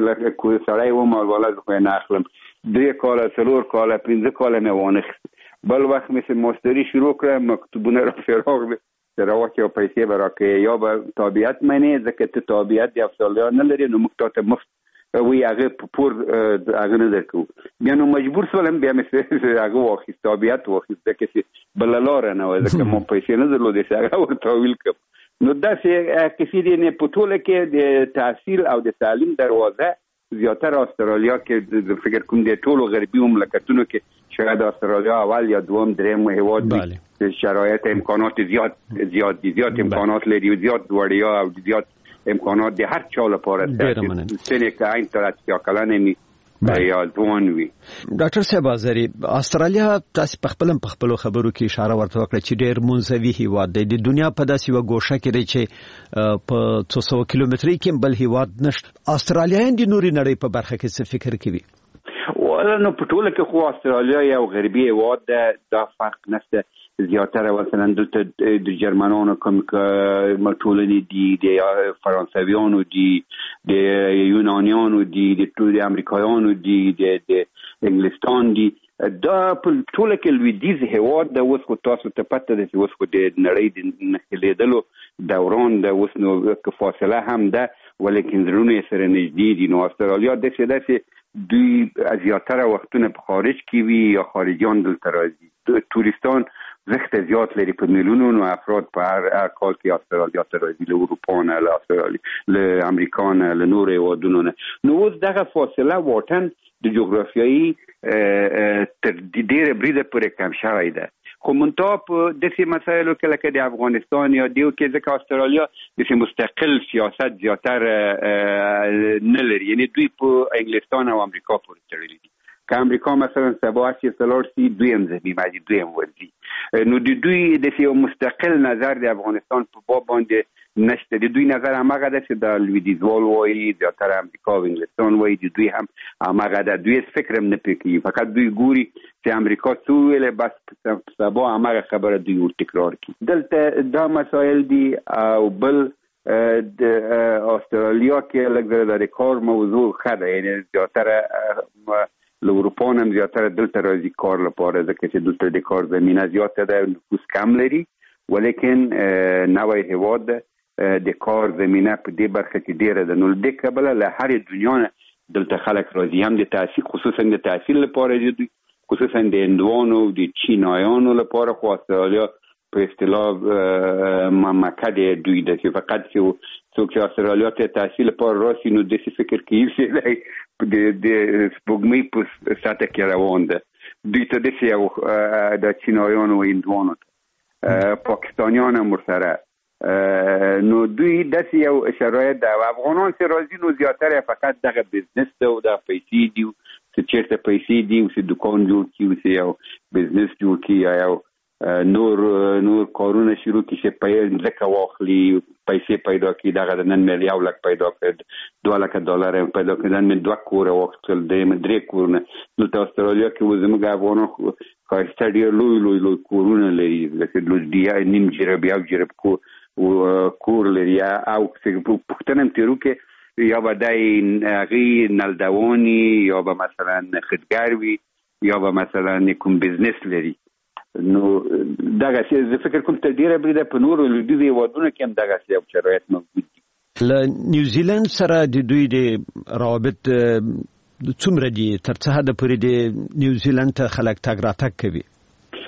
سړی وم او والا زه خو یې نه اخلم. درې کاله څلور کاله پنځه کاله مې وانخیست. بل وخت مې چې ماستري شروع کړم مکتوبونه راپسې راغلې چې راواچوي او پیسې به راکوي، یا به تابعیت منې ځکه ته تابعیت د استرالیا نه لري نو موږ تا ته مفت وی هغه پور هغه نه درکو. بیا نو مجبور شولم بیا مې هغه واخیست، تابعیت واخیست ځکه چې بله لاره نه وه، ځکه ما پیسې نه درلودې چې هغه ورته ویل کړم. نو داسې کیسې دي نه په ټوله کې د تحصیل او د تعلیم دروازه زیاتره استرالیا کې فکر کوم د ټولو غربي مملکتونو کې شاید استرالیا اول یا دوم دریم هیواد دی، شرایط امکانات زیات زیات دي، زیات امکانات لري، زیات وړیا او زیات امکانات د هر چا لپاره دي. سنه که این طرح یا کلانه می یا ځوان وي. ډاکټر صاحب ازری، استرالیا تاسو په خپل په خپل خبرو کې اشاره ورته وکړه چې ډېر منځوي هیواد دی، د دنیا په داسې یو ګوشه کې دی چې په څو سوه کیلومترۍ کې بل هیواد نشته. استرالیایان د نوري نړۍ په برخه کې څه فکر کوي؟ ولا نو په ټوله کې خو استرالیا یو غربي هیواد ده، دا فرق نشته. زیاتره مثلا دلته د جرمنانو کوم ټولنې دي، د فرانسویانو دي، د یونانیانو دي، د ټول امریکایانو دي، د انګلستان دي. دا په ټوله کې لویدیځ هیواد د اوس خو تاسو ته پته ده چې اوس خو د نړۍ د نښلېدلو دوران ده، اوس نو فاصله هم ده ولیکن زړونه یې سره نږدې دي. نو استرالیا داسې داسې دوی زیاتره وختونه په خارج کې وي یا خارجیان دلته راځي. توریستان زخت زیات لري په میلیونونو افراد په هر کال کې استرالیا ته راځي، له اروپا نه، له استرالیا، له امریکا نه، له نورو هیوادونو نه. نو اوس دغه فاصله واټن د جغرافیایي تر ډېره بریده پورې کم شوی ده. خو منتها په داسې مسایلو کې لکه د افغانستان یا دیو کې ځکه استرالیا داسې مستقل سیاست زیاتره نه لري، یعنی دوی په انګلستان او امریکا پورې تړلي دي. که امریکا مثلا سبا چې سلار سی دویم زمي ماجی دویم ورزي، نو د دوی د یو مستقل نظر د افغانستان په باب باندې نشته. د دوی نظر هماغه ده چې د لویدیځوال وایي، زیاتره امریکا او انګلستان وایي، د دوی هم هماغه ده. دوی فکر هم نه پکې، فقط دوی ګوري چې امریکا څه ویل بس سبا هماغه خبره دوی ور تکرار کړي. دلته دا مسایل دي. او بل د استرالیا کې لږ د کار موضوع خده، یعنی زیاتره له اروپا هم زیاتره دلته راځي کار لپاره، ځکه چې دلته د کار زمینه زیاته ده، نفوس کم لري، ولیکن نوی هیواد ده، د کار زمینه په دې برخه کې ډیره ده. نو د کبله له هر دنیا نه دلته خلک راځي، هم د تحصیل خصوصا د تحصیل لپاره دي، خصوصا د هندوانو د چینایانو لپاره. خو استرالیا په اصطلاح مملکت دوی ده چې فقط چې څوک چې استرالیا ته تحصیل لپاره راسي نو داسې فکر کوي چې د سپوږمۍ په سطح کې روان ده. دوی ته داسې یو د چینایانو و هندوانو ته پاکستانیان هم ورسره، نو دوی داسې یو شرایط ده. او افغانان چې راځي نو زیاتره فقط دغه بزنس ده او د پیسې دي، چې چېرته پیسې دي او چې دوکان جوړ کړي او چې یو بزنس جوړ کړي یا یو نور نور کارونه شروع کړي چې په ځکه واخلي پیسې پیدا کړي. دغه د نن مې یو لک پیدا کړ، دوه لکه ډالر پیدا کړ، نن مې دوه کوره واخیستل، درېیم درې کورونه. دلته استرالیا کې زموږ افغانان ښایسته ډېر لوی لوی لوی کورونه لري، لکه لوډیا نیم جرب یو جرب کور لري. او پوښتنه هم تېرو کې یا به دی هغې نلدواني یا به مثلا خدګر وي یا به مثلا کوم بزنس لري. نو دغه څه زه فکر کوم ته ډیره بریده په نورو لویدیځو هیوادونو کې هم دغه څه شرایط موجود دي. له نیوزیلند سره د دوی د روابط څومره دي؟ تر څه حده پورې د نیوزیلند ته خلک تګ راتګ کوي؟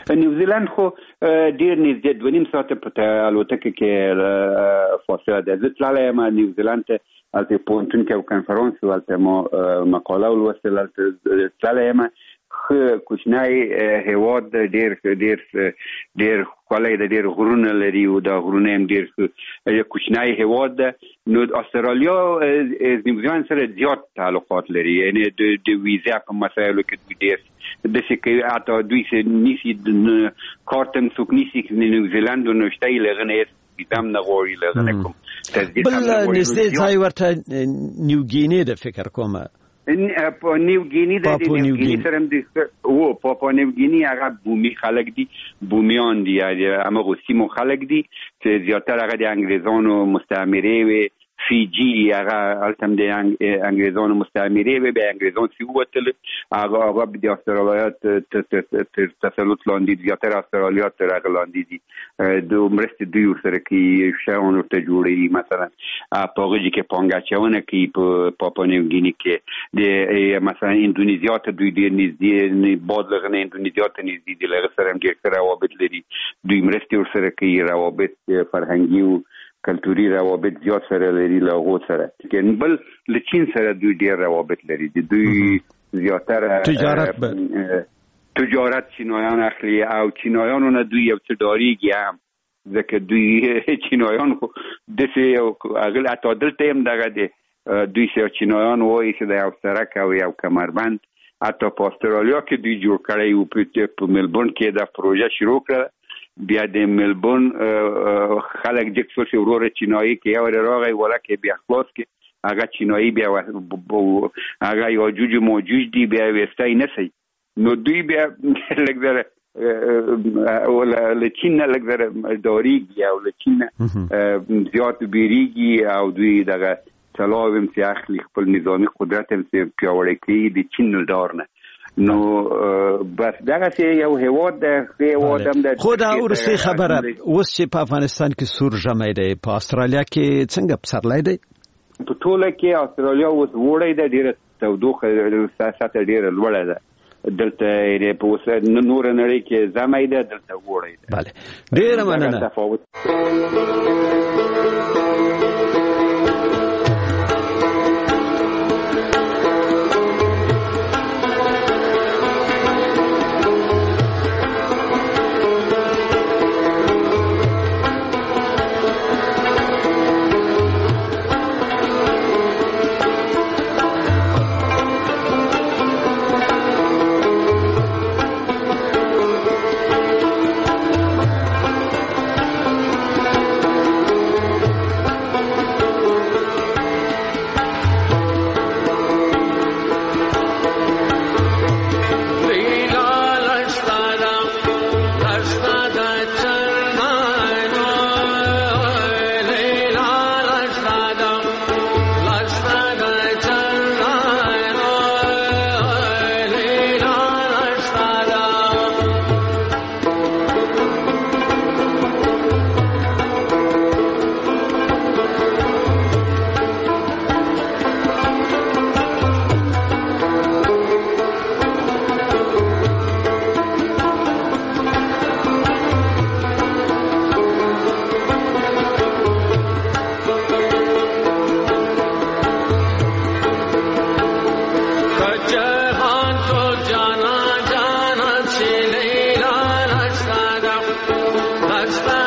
نیوزیلند خو ډیر نږدې دوه نیم ساعته په الوتکه کې فاصله ده. زه تللی یم نیوزیلند ته، هلته پوهنتون کې یو کنفرانس و، هلته ما مقاله ولوستل، هلته تللی یم. ښه کوچنی هېواد ډېر ډېر ډېر ښکلی ده، ډېر غرونه لري او دا غرونه هم ډېر کوچنی هېواد ده. نو استرالیا از نیوزیلند سره زیات تعلقات لري، یعنی د ویزا په مسایلو کې دوی ډېر داسې کوي، حتی دوی نیسي کارت هم څوک نیسي نیوزیلند نو شته یې له هغه نه هېڅ ویزا هم نه غواړي، له هغه نه کوم بل نږدې ځای ورته نیوګینې ده فکر کومه. په نیوګینی د نیوګینی سره هم د و په نیوګینی هغه بومي خلک دي، بومیان دي، هغه سیمو خلک دي چې زیاتره هغه د انګریزانو مستعمرې وي. فیجی هغه التم د انګریزانو مستعمرې وي، به انګریزان سی وتل هغه هغه د استرالیا تر تسلط لاندې، زیاتره استرالیا تر هغه لاندې دي. د مرستې دوی ورسره کې شیان ورته جوړوي، مثلا په هغه کې پانګه اچونه کوي په پاپوا نیوګیني کې. د مثلا اندونیزیا ته دوی ډېر نږدې، بعد له نه اندونیزیا ته نږدې دي، له هغه سره هم ډېر ښه روابط لري. دوی مرستې ورسره کوي، روابط فرهنګي او کلتوري روابط زیات سره لري له هغو سره. بل له چین سره دوی ډېر روابط لري، د دوی زیاتره تجارت تجارت چینایان اخلي او چینایانو نه دوی یو څه ډارېږي هم، ځکه دوی چینایان خو داسې یو هغه حتی دلته هم دغه دی، دوی سره چینایان وایي چې د یو سرک او یو کمربند حتی په استرالیا کې دوی جوړ کړی و. په ملبورن کې دا پروژه شروع کړه، بیا د ملبورن خلک جکسو چې وروره چینایي کې یو راغی ولا کې بیا خلاص کې هغه چینایي بیا هغه یو جوج موجود دی، بیا وستای نه سي. نو دوی بیا لګره له چین نه لګره داریږي او له چین زیات بیریږي او دوی دغه چلاویم چې اخلي خپل نظامی قدرت هم چې پیاوړی کوي د چین دار نه. نو بس دغه چې یو هېواد د هېواد هم د خو دا ورسې خبره اوس چې په افغانستان کې سور ژمی دی، په استرالیا کې څنګه پسرلی دی؟ په ټوله کې استرالیا اوس وړی ده، ډېره تودوخه سطحه ډېره لوړه ده. دلته په اوس نور نړۍ کې ژمی ده، دلته وړی ده. بله ډېره مننه. That's